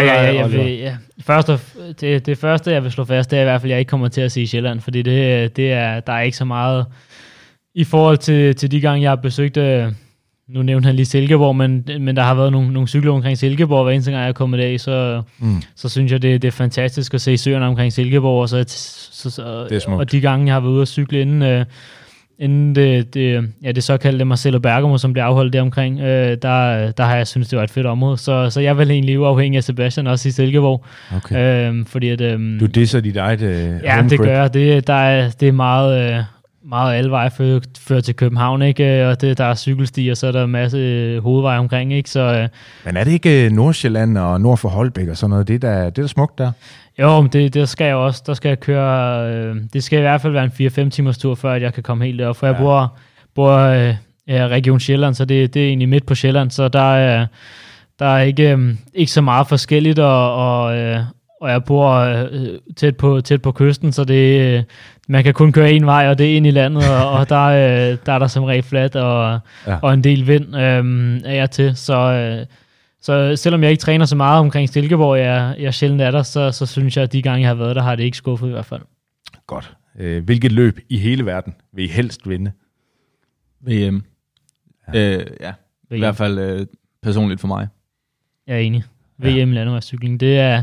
Det første, jeg vil slå fast, det er i hvert fald, at jeg ikke kommer til at sige Sjælland, fordi der er ikke så meget i forhold til de gange, jeg har besøgt, nu nævnte han lige Silkeborg, men der har været nogle cykler omkring Silkeborg, hver eneste gang jeg er kommet af, så synes jeg, det er fantastisk at se søerne omkring Silkeborg, og de gange, jeg har været ude at cykle inden, inden det såkaldte Marcelo Bergamo, som blev afholdt deromkring, der har jeg synes det var et fedt område. Så jeg vil egentlig uafhængig af Sebastian også i Silkeborg. Okay. Fordi at, du disser dit eget ja, det gør jeg. Det er meget alle veje fører til København, ikke? Og der er cykelsti, og så er der en masse hovedveje omkring, ikke? Så, men er det ikke Nordsjælland og nord for Holbæk og sådan noget? Det er smukt der? Jo, men det skal jeg også. Der skal jeg køre... det skal i hvert fald være en 4-5 timers tur, før jeg kan komme helt derop. For jeg bor Region Sjælland, så det er egentlig midt på Sjælland, så der er ikke så meget forskelligt, og jeg bor tæt på kysten, så man kan kun køre en vej, og det er ind i landet, og der er der som regel fladt, og en del vind er jeg til. Så selvom jeg ikke træner så meget omkring Silkeborg, jeg sjældent er der, så synes jeg, at de gange, jeg har været der, har det ikke skuffet i hvert fald. Godt. Hvilket løb i hele verden vil I helst vinde? VM. Ja. I hvert fald personligt for mig. Jeg er enig. VM landevejscykling. Det er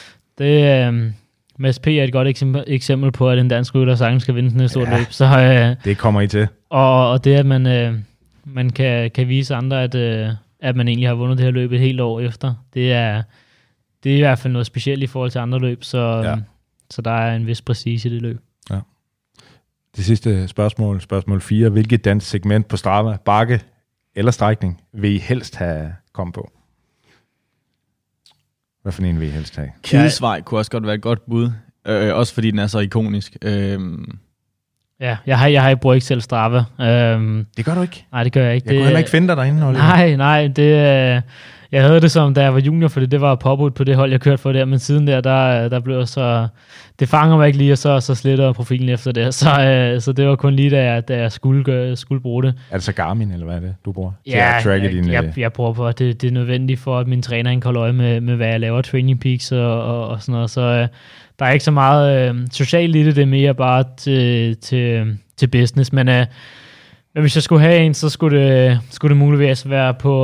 Mads P. er et godt eksempel på, at en dansk rytter sagtens skal vinde sådan et stort løb. Så, det kommer I til. Og det, at man kan vise andre, at man egentlig har vundet det her løb et helt år efter, det er i hvert fald noget specielt i forhold til andre løb, så der er en vis præcis i det løb. Ja. Det sidste spørgsmål 4. Hvilket dansk segment på Strava, bakke eller strækning, vil I helst have kommet på? Hvad for en vil I helst have? Kidesvej kunne også godt være et godt bud. Også fordi den er så ikonisk. Ja, jeg bruger ikke selv Strava. Det gør du ikke? Nej, det gør jeg ikke. Jeg kunne heller ikke finde dig derinde. Nej, jeg havde det som, da jeg var junior, fordi det var påbudt på det hold, jeg kørte for der, men siden der blev jeg så... Det fanger mig ikke lige, og så sletter profilen efter det. Så det var kun lige, da jeg skulle bruge det. Er det så Garmin, eller hvad er det, du bruger? Ja, jeg bruger på, at det er nødvendigt for, at min træner kan holde øje med, hvad jeg laver, Training Peaks og sådan noget. Så der er ikke så meget socialt i det, det er mere bare til business. Men hvis jeg skulle have en, så skulle det muligvis være på...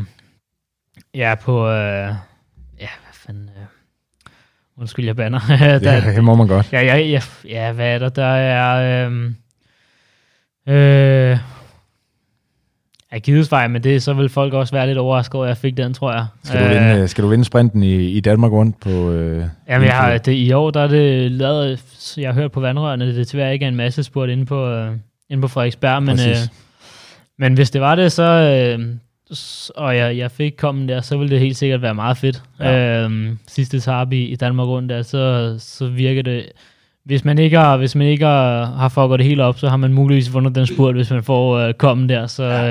hvad fanden... Undskyld, jeg bander. Det må man godt. Ja, hvad er der? Der er... Gidesvej, men så vil folk også være lidt overrasket over, at jeg fik den, tror jeg. Skal du vinde sprinten i Danmark rundt på... Jamen, i år, der er det lavet... Jeg har hørt på vandrørene, det er desværre ikke en masse spurt inde på Frederiksberg, men hvis det var det, så... og jeg fik kommet der, så ville det helt sikkert være meget fedt. Ja. Sidste etape i Danmark rundt der, så virker det... Hvis man ikke har fucket det hele op, så har man muligvis vundet den spurt, hvis man får kommet der.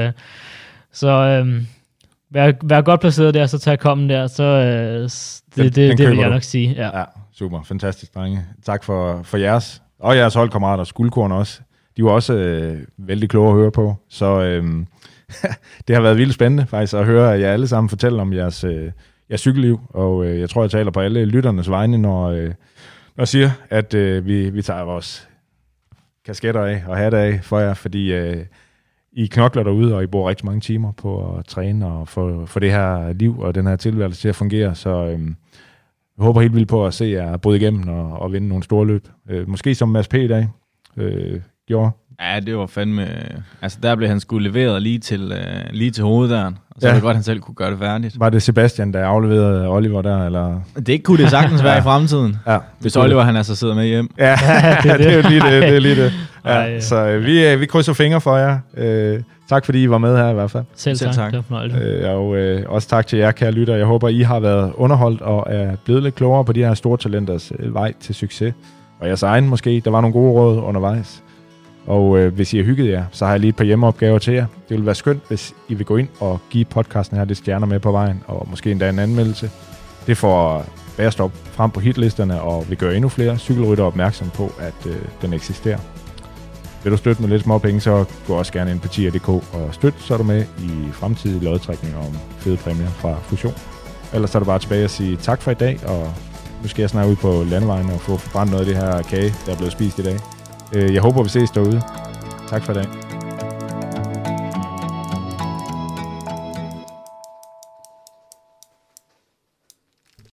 Så vær godt placeret der, så tag kommen der. Så det vil jeg nok sige. Ja, super. Fantastisk, drenge. Tak for jeres, og jeres holdkammerater, Skuldkorn også. De var også vældig kloge at høre på. Så det har været vildt spændende faktisk at høre jer alle sammen fortælle om jeres cykelliv. Og jeg tror, jeg taler på alle lytternes vegne, når jeg siger, at vi tager vores kasketter af og hatter af for jer, fordi I knokler derude, og I bruger rigtig mange timer på at træne og få det her liv og den her tilværelse til at fungere. Så jeg håber helt vildt på at se jer bryde igennem og vinde nogle store løb. Måske som Mads P. i dag gjorde. Ja, det var fandme... Altså, der blev han sgu leveret lige til hoveddøren. Og så var det godt, at han selv kunne gøre det færdigt. Var det Sebastian, der afleverede Oliver der, eller? Det kunne det sagtens være i fremtiden. Ja, hvis Oliver, han altså sidder med hjem. Ja, det er jo lige det. Ja, så vi krydser fingre for jer. Tak fordi I var med her i hvert fald. Selv tak. Det var og også tak til jer, kære lytter. Jeg håber, I har været underholdt og er blevet lidt klogere på de her store talenters vej til succes. Og jeres egen måske. Der var nogle gode råd undervejs. Og hvis I har hygget jer, så har jeg lige et par hjemmeopgaver til jer. Det vil være skønt, hvis I vil gå ind og give podcasten her lidt stjerner med på vejen, og måske endda en anmeldelse. Det får Bærestop frem på hitlisterne, og vil gøre endnu flere cykelrytter opmærksom på, at den eksisterer. Vil du støtte med lidt småpenge, så gå også gerne ind på tier.dk og støt, så er du med i fremtidige lodtrækninger om fede præmier fra Fusion. Ellers er det bare tilbage at sige tak for i dag, og nu skal jeg snart ud på landevejen og få forbrændt noget af det her kage, der er blevet spist i dag. Jeg håber, vi ses derude. Tak for i dag.